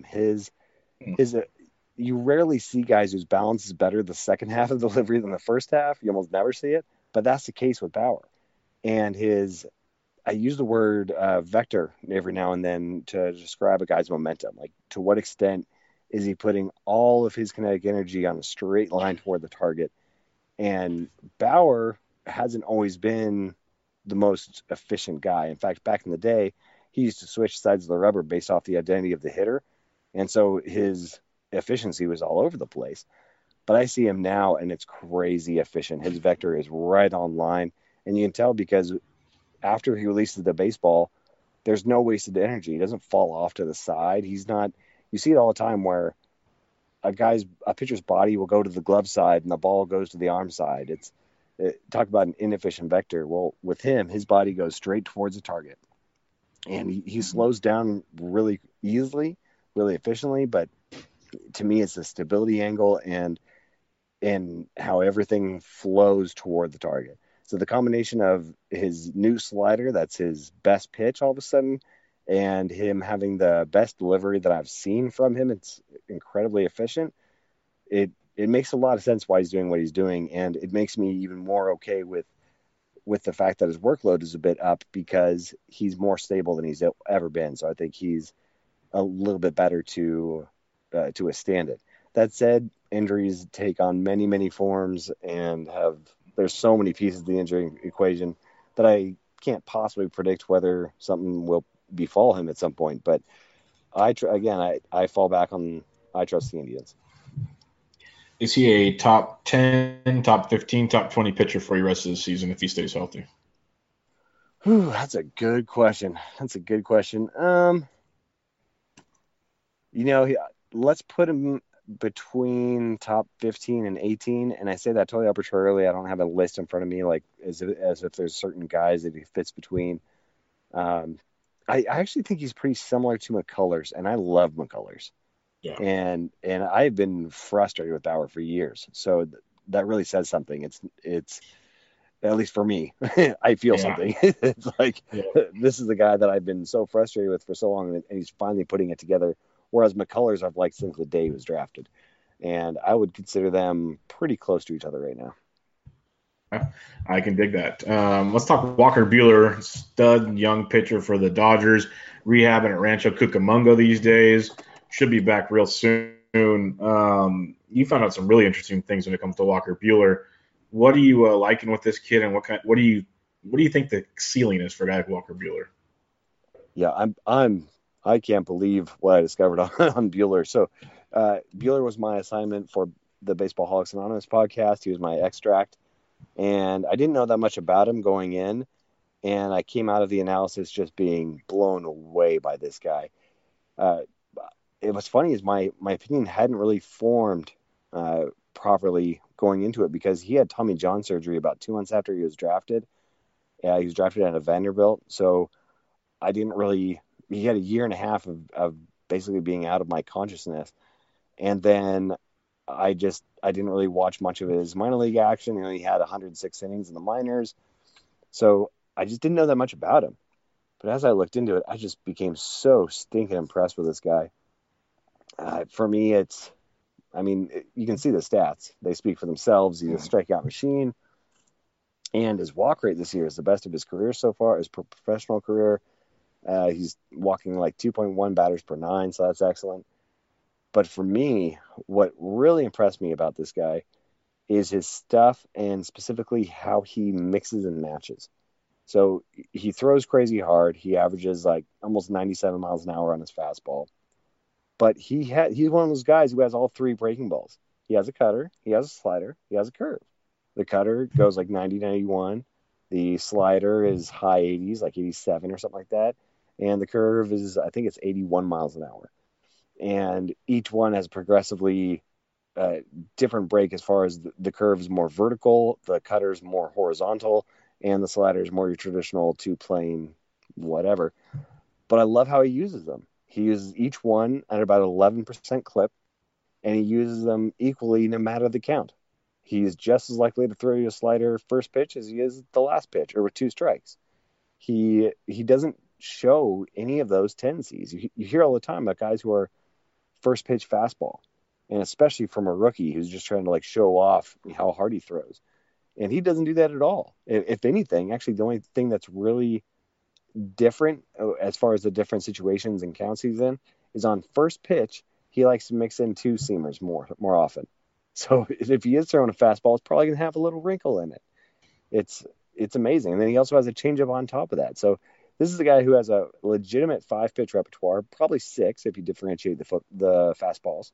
You rarely see guys whose balance is better the second half of the delivery than the first half. You almost never see it, but that's the case with Bauer. And I use the word vector every now and then to describe a guy's momentum. Like, to what extent is he putting all of his kinetic energy on a straight line toward the target? And Bauer hasn't always been the most efficient guy. In fact, back in the day, he used to switch sides of the rubber based off the identity of the hitter. And so his efficiency was all over the place. But I see him now, and it's crazy efficient. His vector is right on line. And you can tell because after he releases the baseball, there's no wasted energy. He doesn't fall off to the side. You see it all the time where a pitcher's body will go to the glove side and the ball goes to the arm side. Talk about an inefficient vector. Well, with him, his body goes straight towards the target, and he slows down really easily, really efficiently. But to me, it's the stability angle and how everything flows toward the target. So the combination of his new slider, that's his best pitch all of a sudden, and him having the best delivery that I've seen from him. It's incredibly efficient. It makes a lot of sense why he's doing what he's doing, and it makes me even more okay with the fact that his workload is a bit up because he's more stable than he's ever been. So I think he's a little bit better to withstand it. That said, injuries take on many, many forms, and there's so many pieces of the injury equation that I can't possibly predict whether something will befall him at some point. But I fall back on I trust the Indians. Is he a top 10, top 15, top 20 pitcher for you rest of the season if he stays healthy? Whew, that's a good question. Let's put him between top 15 and 18. And I say that totally arbitrarily. I don't have a list in front of me, like as if there's certain guys that he fits between. I actually think he's pretty similar to McCullers, and I love McCullers. Yeah. And I've been frustrated with Bauer for years. So that really says something. It's at least for me, I feel something. It's like, this is the guy that I've been so frustrated with for so long, and he's finally putting it together. Whereas McCullers I've liked since the day he was drafted. And I would consider them pretty close to each other right now. I can dig that. Let's talk Walker Buehler, stud young pitcher for the Dodgers, rehabbing at Rancho Cucamonga these days. Should be back real soon. You found out some really interesting things when it comes to Walker Buehler. What are you liking with this kid, and what do you think the ceiling is for a guy like Walker Buehler? Yeah, I can't believe what I discovered on Buehler. So Buehler was my assignment for the Baseball Holics Anonymous podcast. He was my extract. And I didn't know that much about him going in. And I came out of the analysis just being blown away by this guy. It was funny is my opinion hadn't really formed properly going into it because he had Tommy John surgery about 2 months after he was drafted. Yeah, he was drafted out of Vanderbilt. So I didn't really – he had a year and a half of basically being out of my consciousness. And then I didn't really watch much of his minor league action. He had 106 innings in the minors. So I just didn't know that much about him. But as I looked into it, I just became so stinking impressed with this guy. For me, you can see the stats. They speak for themselves. He's a strikeout machine. And his walk rate this year is the best of his career so far, his professional career. He's walking like 2.1 batters per 9, so that's excellent. But for me, what really impressed me about this guy is his stuff and specifically how he mixes and matches. So he throws crazy hard. He averages like almost 97 miles an hour on his fastball. But he's one of those guys who has all three breaking balls. He has a cutter, he has a slider, he has a curve. The cutter goes like 90, 91. The slider is high 80s, like 87 or something like that. And the curve is, I think it's 81 miles an hour. And each one has progressively different break as far as the curve is more vertical, the cutter is more horizontal, and the slider is more your traditional two-plane whatever. But I love how he uses them. He uses each one at about 11% clip, and he uses them equally no matter the count. He's just as likely to throw you a slider first pitch as he is the last pitch or with 2 strikes. He doesn't show any of those tendencies. You hear all the time about guys who are first pitch fastball, and especially from a rookie who's just trying to like show off how hard he throws. And he doesn't do that at all. If anything, actually the only thing that's really different as far as the different situations and counts he's in is on first pitch, he likes to mix in 2-seamers more often. So if he is throwing a fastball, it's probably going to have a little wrinkle in it. It's amazing. And then he also has a changeup on top of that. So this is a guy who has a legitimate 5-pitch repertoire, probably 6 if you differentiate the fastballs.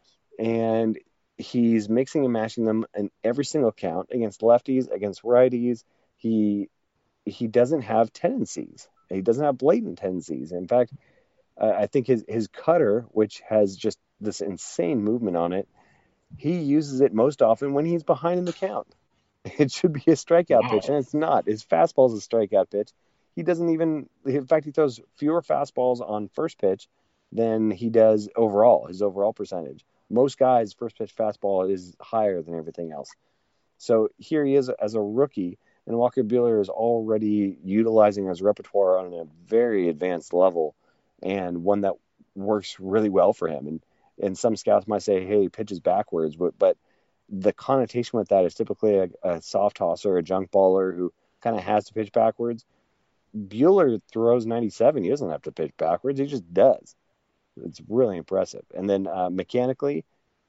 And he's mixing and matching them in every single count against lefties, against righties. He doesn't have tendencies. He doesn't have blatant tendencies. In fact, I think his cutter, which has just this insane movement on it, he uses it most often when he's behind in the count. It should be a strikeout pitch, and it's not. His fastball is a strikeout pitch. He doesn't even – in fact, he throws fewer fastballs on first pitch than he does overall, his overall percentage. Most guys' first pitch fastball is higher than everything else. So here he is as a rookie And Walker Buehler is already utilizing his repertoire on a very advanced level, and one that works really well for him. And some scouts might say, hey, he pitches backwards, but the connotation with that is typically a soft tosser, a junk baller who kind of has to pitch backwards. Buehler throws 97. He doesn't have to pitch backwards. He just does. It's really impressive. And then mechanically,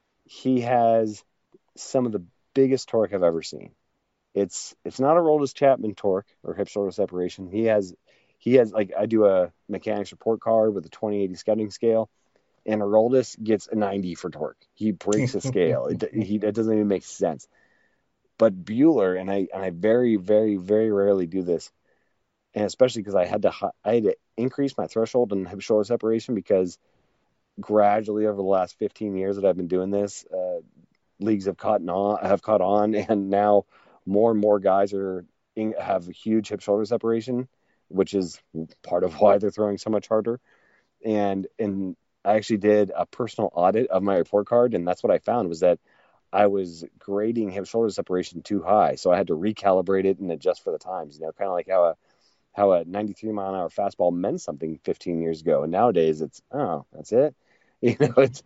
he has some of the biggest torque I've ever seen. It's not a Aroldis Chapman torque or hip shoulder separation. He has like, I do a mechanics report card with a 20/80 scouting scale, and Aroldis gets a 90 for torque. He breaks the scale. It doesn't even make sense. But Buehler, and I very, very, very rarely do this, and especially because I had to increase my threshold in hip shoulder separation, because gradually over the last 15 years that I've been doing this, leagues have caught on, and now more and more guys have huge hip shoulder separation, which is part of why they're throwing so much harder. And I actually did a personal audit of my report card, and that's what I found, was that I was grading hip shoulder separation too high, so I had to recalibrate it and adjust for the times. Kind of like how a 93 mile an hour fastball meant something 15 years ago, and nowadays it's, oh, that's it. It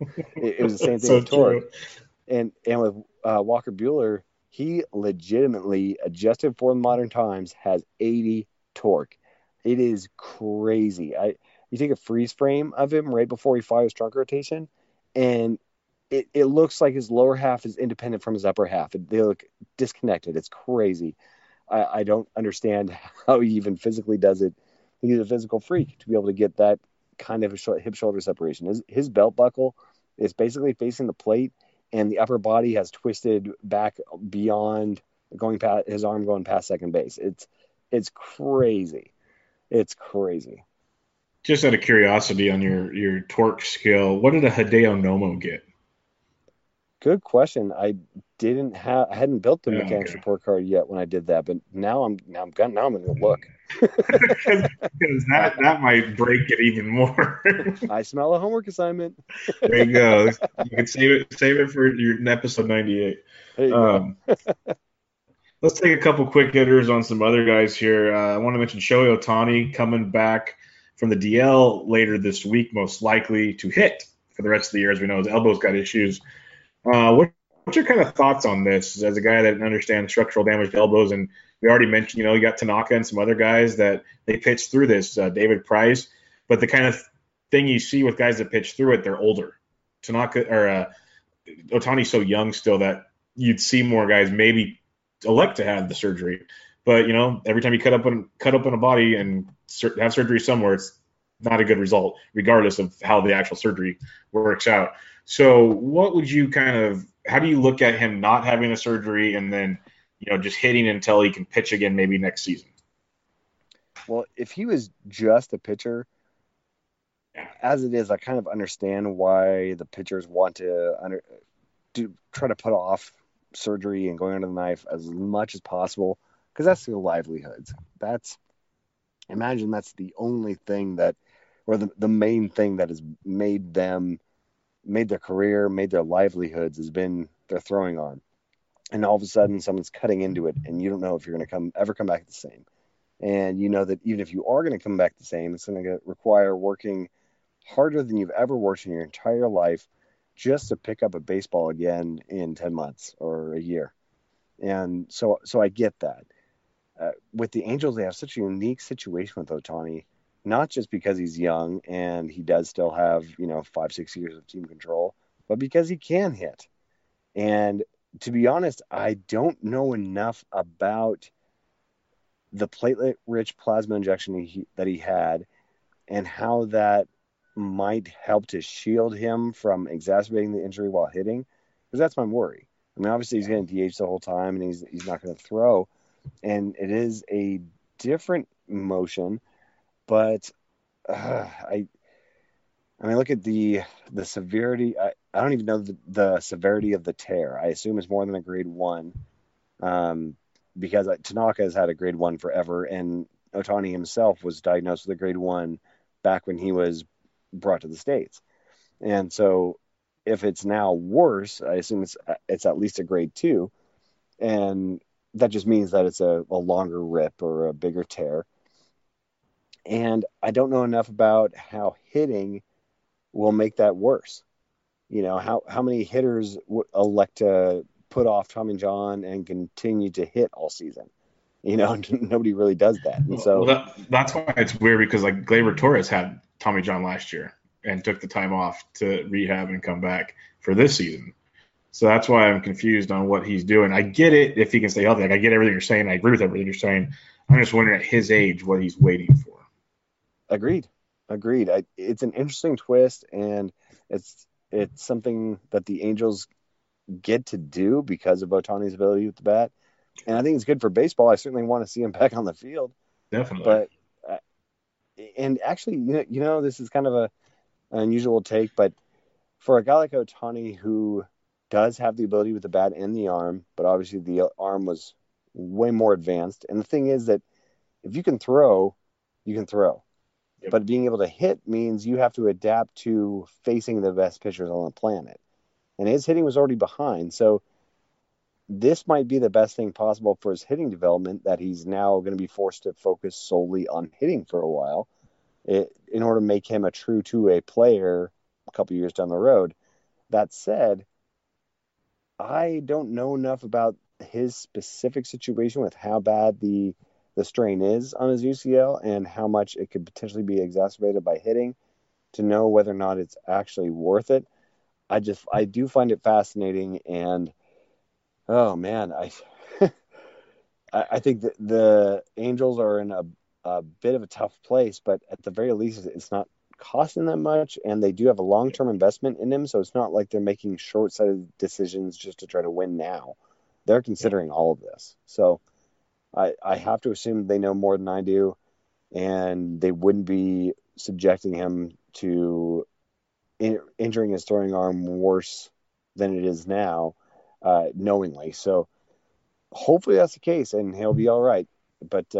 was the same thing So with torque. true. And with Walker Buehler, he legitimately, adjusted for the modern times, has 80 torque. It is crazy. You take a freeze frame of him right before he fires trunk rotation, and it looks like his lower half is independent from his upper half. They look disconnected. It's crazy. I don't understand how he even physically does it. He's a physical freak to be able to get that kind of hip shoulder separation. His belt buckle is basically facing the plate, and the upper body has twisted back beyond his arm going past second base. It's crazy. It's crahadeo Just out of curiosity on your torque scale, what did a Hideo Nomo get? Good question. I hadn't built the mechanics Okay. report card yet when I did that, but now I'm going to look. Because that might break it even more. I smell a homework assignment. There you go. You can save it for your episode 98. There you go. Let's take a couple quick hitters on some other guys here. I want to mention Shohei Ohtani coming back from the DL later this week, most likely to hit for the rest of the year. As we know, his elbow's got issues. What's your kind of thoughts on this as a guy that understands structural damage to elbows? And we already mentioned, you got Tanaka and some other guys that they pitched through this, David Price. But the kind of thing you see with guys that pitch through it, they're older. Tanaka or Ohtani's so young still that you'd see more guys maybe elect to have the surgery. But, every time you cut open a body and have surgery somewhere, it's not a good result, regardless of how the actual surgery works out. So what would you how do you look at him not having a surgery and then, just hitting until he can pitch again maybe next season? Well, if he was just a pitcher, as it is, I kind of understand why the pitchers want to try to put off surgery and going under the knife as much as possible, because that's their livelihoods. Imagine that's the only thing or the main thing that has made their career, made their livelihoods, has been their throwing arm. And all of a sudden someone's cutting into it, and you don't know if you're going to ever come back the same. And you know that even if you are going to come back the same, it's going to require working harder than you've ever worked in your entire life just to pick up a baseball again in 10 months or a year. And so I get that. With the Angels, they have such a unique situation with Ohtani, not just because he's young and he does still have, 5-6 years of team control, but because he can hit. And to be honest, I don't know enough about the platelet-rich plasma injection that he had and how that might help to shield him from exacerbating the injury while hitting, because that's my worry. I mean, obviously he's getting DH the whole time, and he's not going to throw, and it is a different motion, but I mean, look at the severity. I don't even know the severity of the tear. I assume it's more than a grade 1, because Tanaka has had a grade 1 forever, and Ohtani himself was diagnosed with a grade 1 back when he was brought to the States. And so if it's now worse, I assume it's at least a grade 2. And that just means that it's a longer rip or a bigger tear. And I don't know enough about how hitting will make that worse. How many hitters elect to put off Tommy John and continue to hit all season? Nobody really does that. And Well, so, that's why it's weird because like Gleyber Torres had Tommy John last year and took the time off to rehab and come back for this season. So that's why I'm confused on what he's doing. I get it if he can stay healthy. Like I get everything you're saying. I agree with everything you're saying. I'm just wondering at his age what he's waiting for. agreed, agreed. It's an interesting twist, and it's something that the Angels get to do because of Otani's ability with the bat. And I think it's good for baseball. I certainly want to see him back on the field. Definitely. But uh, and actually, this is kind of an unusual take, but for a guy like Otani who does have the ability with the bat and the arm, but obviously the arm was way more advanced. And the thing is that if you can throw, you can throw. Yep. But being able to hit means you have to adapt to facing the best pitchers on the planet. And his hitting was already behind. So this might be the best thing possible for his hitting development, that he's now going to be forced to focus solely on hitting for a while in order to make him a true two-way player a couple years down the road. That said, I don't know enough about his specific situation with how bad the strain is on his UCL and how much it could potentially be exacerbated by hitting to know whether or not it's actually worth it. I do find it fascinating, and oh man, I think that the Angels are in a bit of a tough place, but at the very least, it's not costing them much, and they do have a long-term investment in him, so it's not like they're making short-sighted decisions just to try to win now. They're considering all of this. So I have to assume they know more than I do, and they wouldn't be subjecting him to injuring his throwing arm worse than it is now, knowingly. So hopefully that's the case, and he'll be all right. But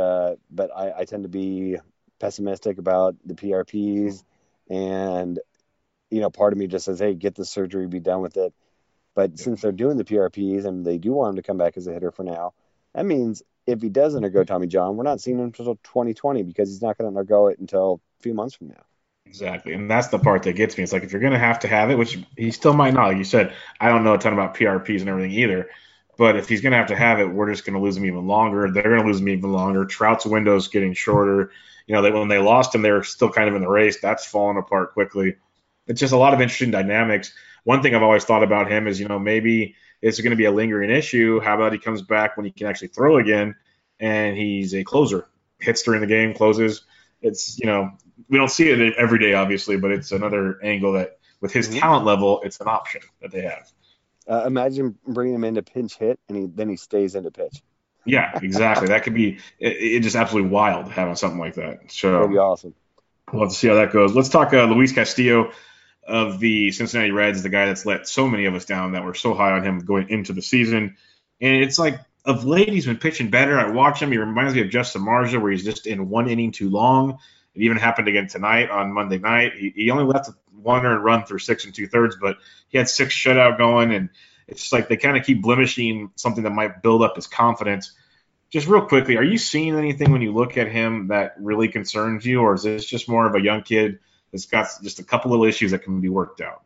I tend to be pessimistic about the PRPs, and part of me just says, hey, get the surgery, be done with it. But since they're doing the PRPs and they do want him to come back as a hitter for now, that means if he does undergo Tommy John, we're not seeing him until 2020 because he's not going to undergo it until a few months from now. Exactly. And that's the part that gets me. It's like if you're going to have it, which he still might not, like you said, I don't know a ton about PRPs and everything either. But if he's going to have it, we're just going to lose him even longer. They're going to lose him even longer. Trout's window's getting shorter. When they lost him, they were still kind of in the race. That's falling apart quickly. It's just a lot of interesting dynamics. One thing I've always thought about him is, maybe it's going to be a lingering issue. How about he comes back when he can actually throw again and he's a closer, hits during the game, closes. It's, we don't see it every day, obviously, but it's another angle that with his talent level, it's an option that they have. Imagine bringing him into pinch hit and then he stays into pitch. Yeah, exactly. That could be it just absolutely wild having something like that. So that'd be awesome. We'll have to see how that goes. Let's talk Luis Castillo of the Cincinnati Reds, the guy that's let so many of us down that were so high on him going into the season. And it's like of late he's been pitching better. I watch him. He reminds me of Justin Marza, where he's just in one inning too long. It even happened again tonight on Monday night. He only left one earned run through 6 2/3, but he had 6 shutout going, and it's just like they kind of keep blemishing something that might build up his confidence. Just real quickly, are you seeing anything when you look at him that really concerns you, or is this just more of a young kid that's got just a couple little issues that can be worked out?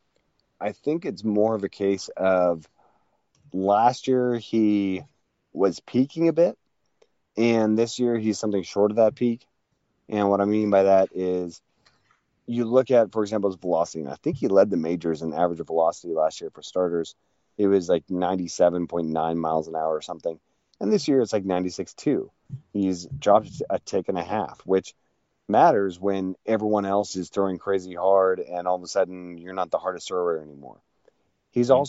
I think it's more of a case of last year he was peaking a bit, and this year he's something short of that peak. And what I mean by that is you look at, for example, his velocity. And I think he led the majors in average velocity last year for starters. It was like 97.9 miles an hour or something. And this year it's like 96.2. He's dropped a tick and a half, which matters when everyone else is throwing crazy hard and all of a sudden you're not the hardest thrower anymore. He's a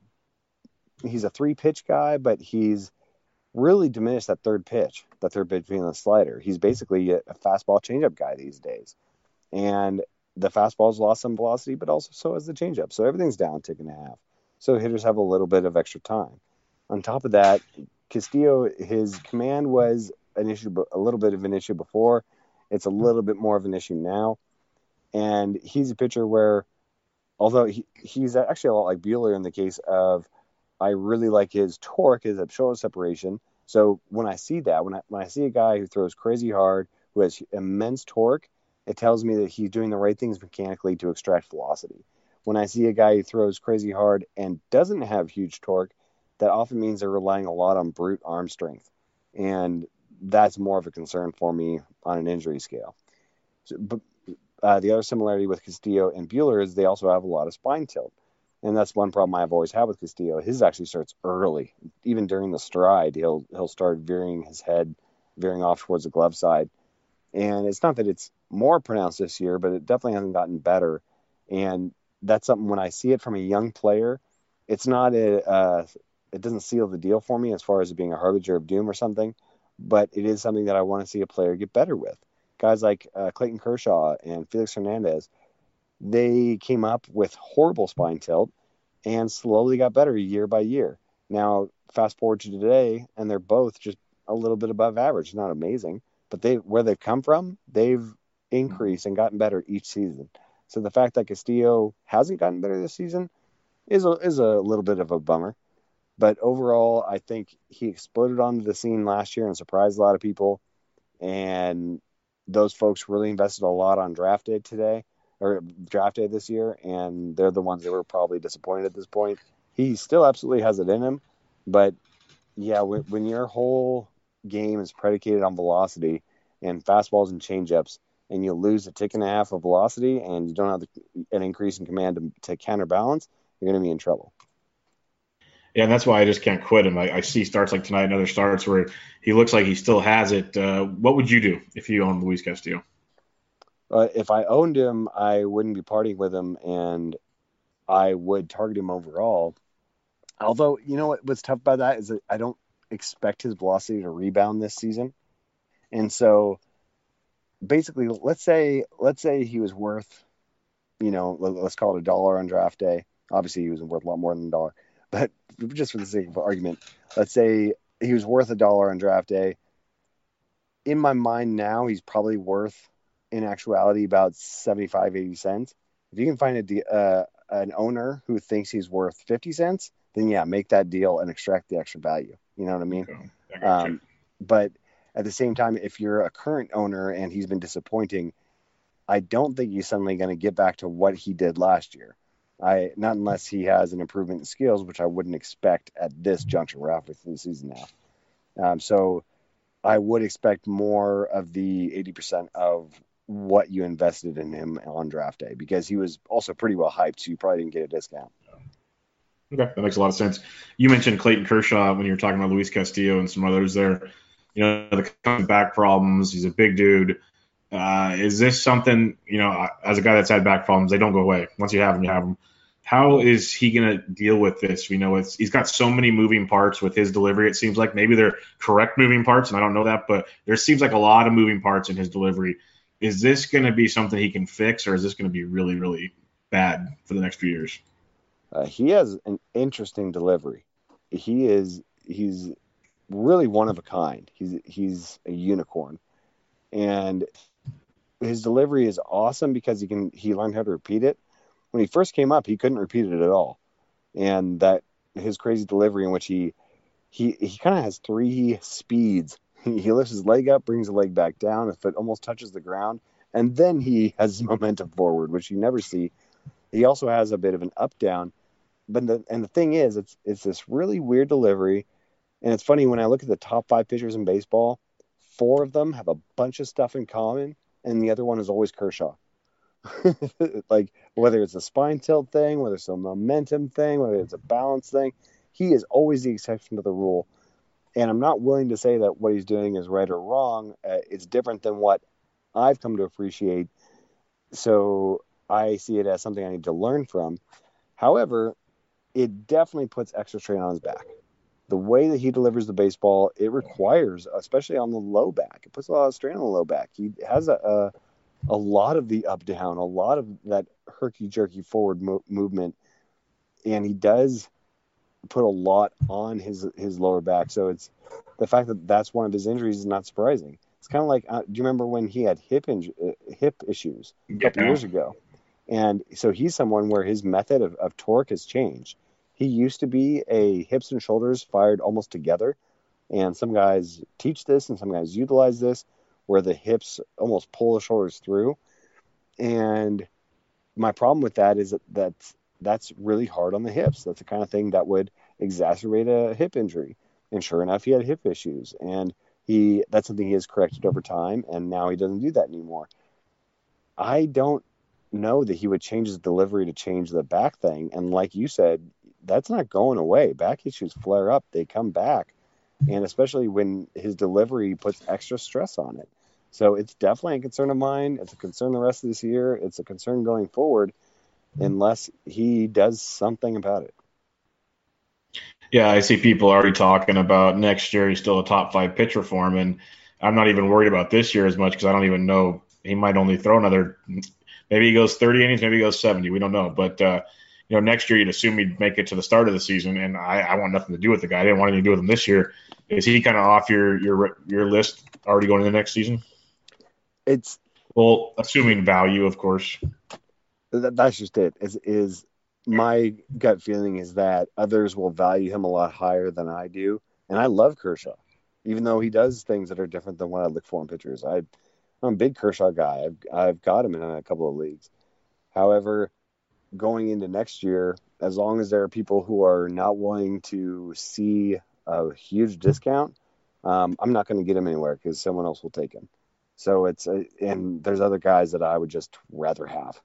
3-pitch guy, but he's really diminished that third pitch being the slider. He's basically a fastball changeup guy these days. And the fastball's lost some velocity, but also so has the changeup. So everything's down a tick and a half. So hitters have a little bit of extra time. On top of that, Castillo, his command was an issue, a little bit of an issue before. It's a little bit more of an issue now. And he's a pitcher where, although he's actually a lot like Buehler in the case of, I really like his torque, his shoulder separation, So when I see that, when I see a guy who throws crazy hard, who has immense torque, it tells me that he's doing the right things mechanically to extract velocity. When I see a guy who throws crazy hard and doesn't have huge torque, that often means they're relying a lot on brute arm strength. And that's more of a concern for me on an injury scale. So, but the other similarity with Castillo and Buehler is they also have a lot of spine tilt. And that's one problem I've always had with Castillo. His actually starts early. Even during the stride, he'll start veering his head, veering off towards the glove side. And it's not that it's more pronounced this year, but it definitely hasn't gotten better. And that's something when I see it from a young player, it's not it doesn't seal the deal for me as far as it being a harbinger of doom or something, but it is something that I want to see a player get better with. Guys like Clayton Kershaw and Felix Hernandez, they came up with horrible spine tilt and slowly got better year by year. Now, fast forward to today, and they're both just a little bit above average. Not amazing, but where they've come from, they've increased and gotten better each season. So the fact that Castillo hasn't gotten better this season is a little bit of a bummer. But overall, I think he exploded onto the scene last year and surprised a lot of people. And those folks really invested a lot on draft day this year, and they're the ones that were probably disappointed at this point. He still absolutely has it in him, but yeah, when your whole game is predicated on velocity and fastballs and changeups, and you lose a tick and a half of velocity, and you don't have an increase in command to counterbalance, you're going to be in trouble. Yeah, and that's why I just can't quit him. I see starts like tonight and other starts where he looks like he still has it. What would you do if you owned Luis Castillo? If I owned him, I wouldn't be partying with him, and I would target him overall. Although, you know what's tough about that is that I don't expect his velocity to rebound this season. And so basically, let's say he was worth, let's call it $1 on draft day. Obviously, he was worth a lot more than $1. But just for the sake of argument, let's say he was worth $1 on draft day. In my mind now, he's probably worth, in actuality, about 75, 80 cents. If you can find an owner who thinks he's worth 50 cents, then yeah, make that deal and extract the extra value. You know what I mean? Okay. But at the same time, if you're a current owner and he's been disappointing, I don't think he's suddenly going to get back to what he did last year. Not unless he has an improvement in skills, which I wouldn't expect at this juncture. We're halfway through the season now. So I would expect more of the 80% of what you invested in him on draft day, because he was also pretty well hyped, so you probably didn't get a discount. Okay, that makes a lot of sense. You mentioned Clayton Kershaw when you were talking about Luis Castillo and some others there. The back problems. He's a big dude. Is this something, as a guy that's had back problems, they don't go away. Once you have them, you have them. How is he going to deal with this? He's got so many moving parts with his delivery. It seems like maybe they're correct moving parts, and I don't know that, but there seems like a lot of moving parts in his delivery. Is this going to be something he can fix, or is this going to be really, really bad for the next few years? He has an interesting delivery. He's really one of a kind. He's a unicorn, and his delivery is awesome because he learned how to repeat it. When he first came up, he couldn't repeat it at all, and that his crazy delivery in which he kind of has three speeds. He lifts his leg up, brings the leg back down, his foot almost touches the ground, and then he has momentum forward, which you never see. He also has a bit of an up down, but the thing is, it's this really weird delivery, and it's funny when I look at the top 5 pitchers in baseball, 4 of them have a bunch of stuff in common, and the other one is always Kershaw. Like, whether it's a spine tilt thing, whether it's a momentum thing, whether it's a balance thing, he is always the exception to the rule. And I'm not willing to say that what he's doing is right or wrong. It's different than what I've come to appreciate. So I see it as something I need to learn from. However, it definitely puts extra strain on his back. The way that he delivers the baseball, it requires, especially on the low back, it puts a lot of strain on the low back. He has a lot of the up down, a lot of that herky jerky forward movement, and he does put a lot on his lower back. So it's the fact that that's one of his injuries is not surprising. It's kind of like, do you remember when he had hip issues a couple years ago? And so he's someone where his method of torque has changed. He used to be a hips and shoulders fired almost together, And some guys teach this and some guys utilize this where the hips almost pull the shoulders through. And my problem with that is that's really hard on the hips. That's the kind of thing that would exacerbate a hip injury. And sure enough, he had hip issues. And that's something he has corrected over time, and now he doesn't do that anymore. I don't know that he would change his delivery to change the back thing. And like you said, that's not going away. Back issues flare up, they come back. And especially when his delivery puts extra stress on it. So it's definitely a concern of mine. It's a concern the rest of this year. It's a concern going forward unless he does something about it. Yeah, I see people already talking about next year he's still a top 5 pitcher for him, and I'm not even worried about this year as much because I don't even know. He might only throw another – maybe he goes 30 innings, maybe he goes 70. We don't know. But, next year you'd assume he'd make it to the start of the season, and I want nothing to do with the guy. I didn't want anything to do with him this year. Is he kind of off your list already going into the next season? It's – well, assuming value, of course. That's just it. Is my gut feeling is that others will value him a lot higher than I do. And I love Kershaw, even though he does things that are different than what I look for in pitchers. I'm a big Kershaw guy. I've got him in a couple of leagues. However, going into next year, as long as there are people who are not willing to see a huge discount, I'm not going to get him anywhere because someone else will take him. So and there's other guys that I would just rather have.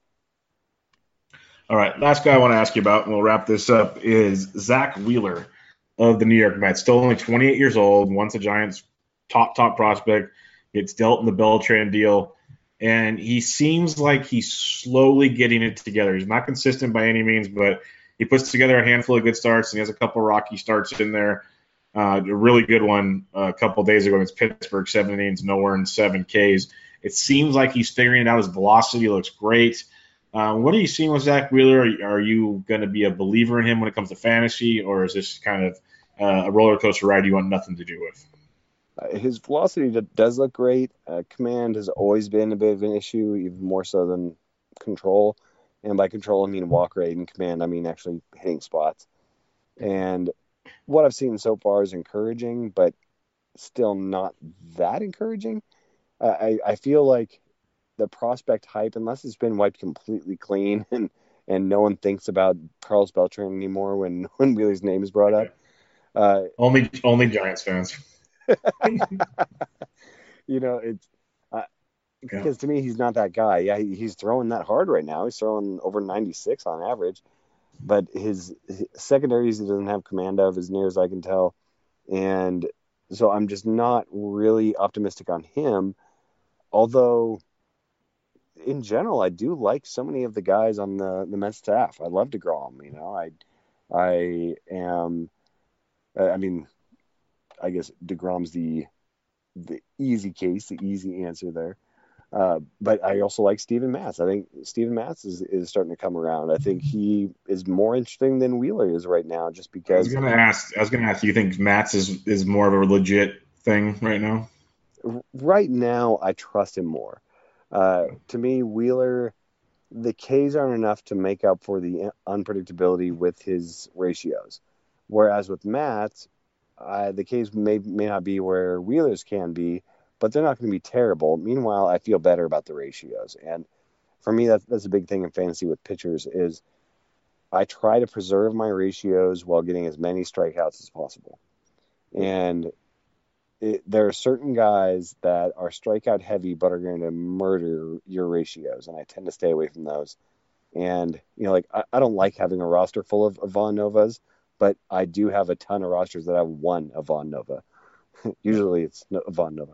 All right, last guy I want to ask you about, and we'll wrap this up, is Zach Wheeler of the New York Mets. Still only 28 years old, once a Giants top prospect, gets dealt in the Beltran deal, and he seems like he's slowly getting it together. He's not consistent by any means, but he puts together a handful of good starts, and he has a couple rocky starts in there. A really good one a couple days ago against Pittsburgh, 7 innings, no earned, 7 Ks. It seems like he's figuring it out. His velocity looks great. What are you seeing with Zach Wheeler? Are you going to be a believer in him when it comes to fantasy, or is this kind of a roller coaster ride you want nothing to do with? His velocity does look great. Command has always been a bit of an issue, even more so than control. And by control, I mean walk rate, and command, I mean actually hitting spots. And what I've seen so far is encouraging, but still not that encouraging. I feel like the prospect hype, unless it's been wiped completely clean and no one thinks about Carlos Beltran anymore when Wheeler's name is brought up. Only Giants fans. It's because to me he's not that guy. Yeah, he's throwing that hard right now. He's throwing over 96 on average, but his secondaries he doesn't have command of, as near as I can tell, and so I'm just not really optimistic on him. Although, in general, I do like so many of the guys on the Mets staff. I love DeGrom. I am. I mean, I guess DeGrom's the easy case, the easy answer there. But I also like Steven Matz. I think Steven Matz is starting to come around. I think he is more interesting than Wheeler is right now, just because. I was gonna ask. Do you think Matz is more of a legit thing right now? Right now, I trust him more. To me, Wheeler, the Ks aren't enough to make up for the unpredictability with his ratios. Whereas with Matz, the Ks may not be where Wheeler's can be, but they're not going to be terrible. Meanwhile, I feel better about the ratios. And for me, that's a big thing in fantasy with pitchers is I try to preserve my ratios while getting as many strikeouts as possible. And there are certain guys that are strikeout heavy but are going to murder your ratios, and I tend to stay away from those. And I don't like having a roster full of Ivan Novas, but I do have a ton of rosters that have one Ivan Nova. Usually it's Ivan Nova.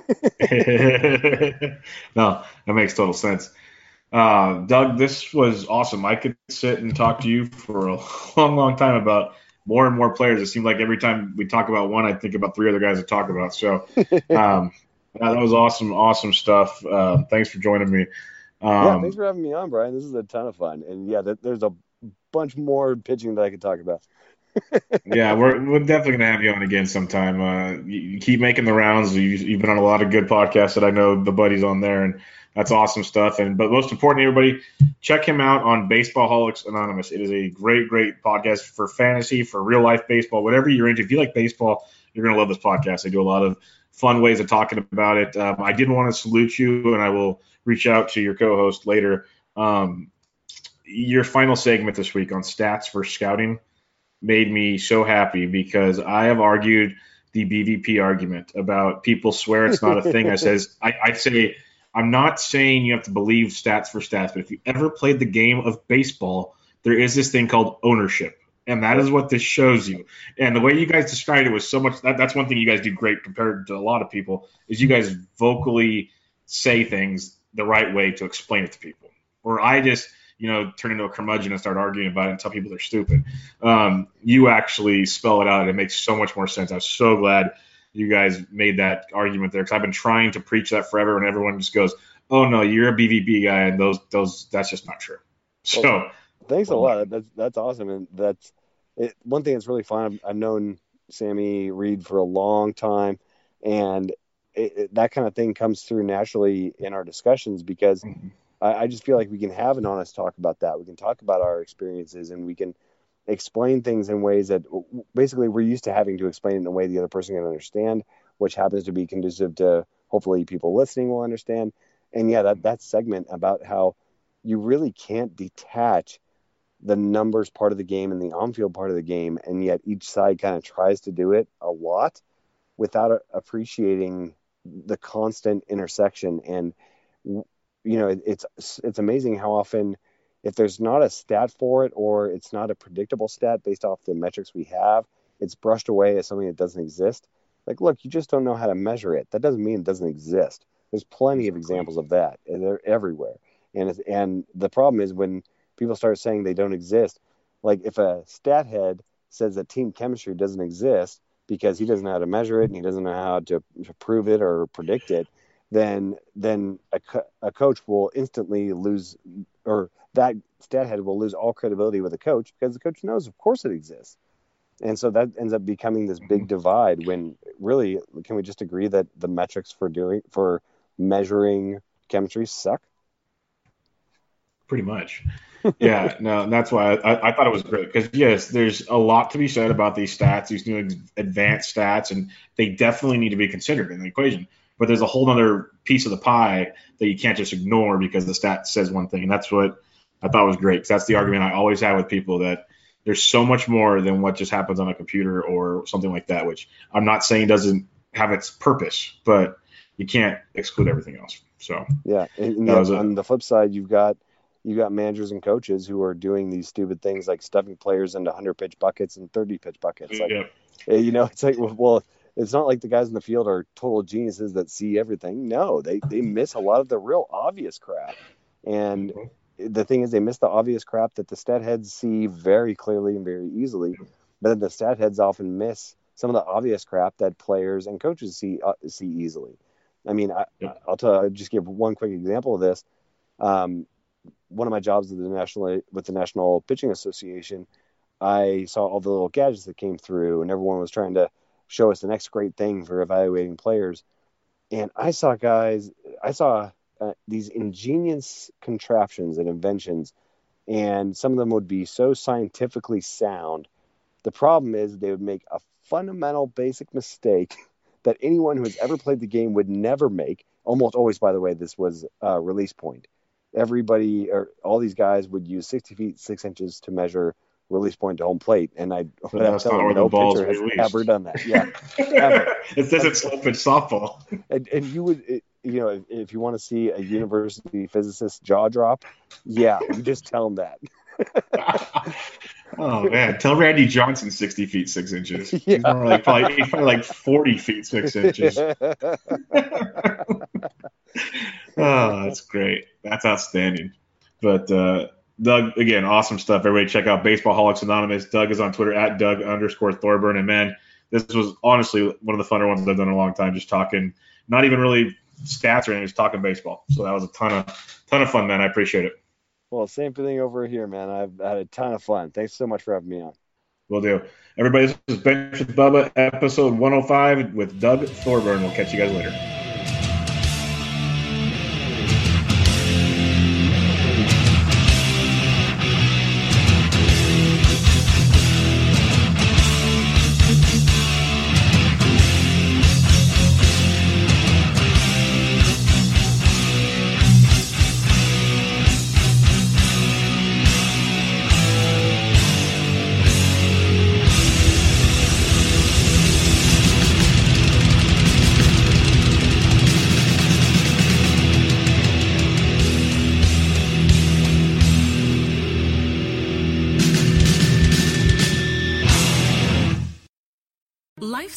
No, that makes total sense. Doug, this was awesome. I could sit and talk to you for a long time about more and more players. It seems like every time we talk about one, I think about 3 other guys to talk about. So that was awesome stuff. Thanks for joining me. Thanks for having me on, Brian. This is a ton of fun. And there's a bunch more pitching that I could talk about. Yeah, we're definitely going to have you on again sometime. You keep making the rounds. You've been on a lot of good podcasts that I know the buddies on there, and that's awesome stuff. But most importantly, everybody, check him out on Baseballholics Anonymous. It is a great podcast for fantasy, for real life baseball, whatever you're into. If you like baseball, you're going to love this podcast. I do a lot of fun ways of talking about it. I did want to salute you, and I will reach out to your co-host later. Your final segment this week on stats for scouting made me so happy because I have argued the BVP argument about people swear it's not a thing. I say I'm not saying you have to believe stats for stats, but if you ever played the game of baseball, there is this thing called ownership. And that is what this shows you. And the way you guys described it was so much that's one thing you guys do great compared to a lot of people is you guys vocally say things the right way to explain it to people. Or I just, turn into a curmudgeon and start arguing about it and tell people they're stupid. You actually spell it out. It makes so much more sense. I was so glad you guys made that argument there because I've been trying to preach that forever and everyone just goes, oh, no, you're a BVB guy. And those that's just not true. So. Well, thanks a lot. That's awesome, and that's it. One thing that's really fun. I've known Sammy Reed for a long time, and that kind of thing comes through naturally in our discussions because I just feel like we can have an honest talk about that. We can talk about our experiences, and we can explain things in ways that basically we're used to having to explain it in a way the other person can understand, which happens to be conducive to hopefully people listening will understand. And yeah, that segment about how you really can't detach the numbers part of the game and the on-field part of the game, and yet each side kind of tries to do it a lot without appreciating the constant intersection. And it's amazing how often, if there's not a stat for it or it's not a predictable stat based off the metrics we have, it's brushed away as something that doesn't exist. Like, look, you just don't know how to measure it. That doesn't mean it doesn't exist. There's plenty of examples of that, and they're everywhere. And the problem is when people start saying they don't exist, like if a stat head says that team chemistry doesn't exist because he doesn't know how to measure it and he doesn't know how to prove it or predict it, then a coach will instantly lose, or that stat head will lose all credibility with the coach because the coach knows, of course, it exists. And so that ends up becoming this big divide when really, can we just agree that the metrics for measuring chemistry suck? Pretty much. Yeah, no, and that's why I thought it was great because, yes, there's a lot to be said about these stats, these new advanced stats, and they definitely need to be considered in the equation. But there's a whole other piece of the pie that you can't just ignore because the stat says one thing. And that's what I thought was great because that's the argument I always have with people, that there's so much more than what just happens on a computer or something like that, which I'm not saying doesn't have its purpose, but you can't exclude everything else. So yeah, and on the flip side, you've got managers and coaches who are doing these stupid things like stuffing players into 100-pitch buckets and 30-pitch buckets. Like, it's like, well, it's not like the guys in the field are total geniuses that see everything. No, they miss a lot of the real obvious crap. And the thing is, they miss the obvious crap that the stat heads see very clearly and very easily. But then the stat heads often miss some of the obvious crap that players and coaches see easily. I mean, I'll just give one quick example of this. One of my jobs with the National Pitching Association, I saw all the little gadgets that came through, and everyone was trying to show us the next great thing for evaluating players. And I saw these ingenious contraptions and inventions, and some of them would be so scientifically sound. The problem is they would make a fundamental basic mistake that anyone who has ever played the game would never make. Almost always, by the way, this was release point. Everybody, or all these guys, would use 60 feet 6 inches to measure release point to home plate, and that's not where the ball's pitcher has released. ever done that. Yeah, ever. It says slow pitch softball. And you would, if you want to see a university physicist jaw drop, yeah, you just tell them that. Oh man, tell Randy Johnson 60 feet 6 inches. Yeah. He's probably like 40 feet 6 inches. Oh, that's great. That's outstanding. But Doug, again, awesome stuff. Everybody check out Baseballholics Anonymous. Doug is on Twitter at Doug_Thorburn. And man, this was honestly one of the funner ones I've done in a long time. Just talking, not even really stats or anything, just talking baseball. So that was a ton of fun, man. I appreciate it. Well, same thing over here, man. I've had a ton of fun. Thanks so much for having me on. Will do. Everybody, this is Bench with Bubba, episode 105 with Doug Thorburn. We'll catch you guys later.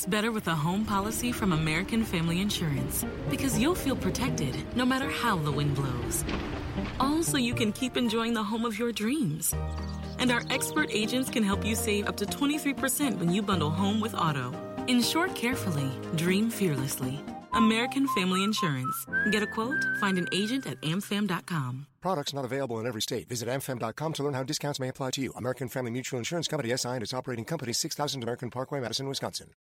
better with a home policy from American Family Insurance because you'll feel protected no matter how the wind blows. All so you can keep enjoying the home of your dreams. And our expert agents can help you save up to 23% when you bundle home with auto. Insure carefully, dream fearlessly. American Family Insurance. Get a quote, find an agent at amfam.com. Products not available in every state. Visit amfam.com to learn how discounts may apply to you. American Family Mutual Insurance Company, SI and its operating company, 6000 American Parkway, Madison, Wisconsin.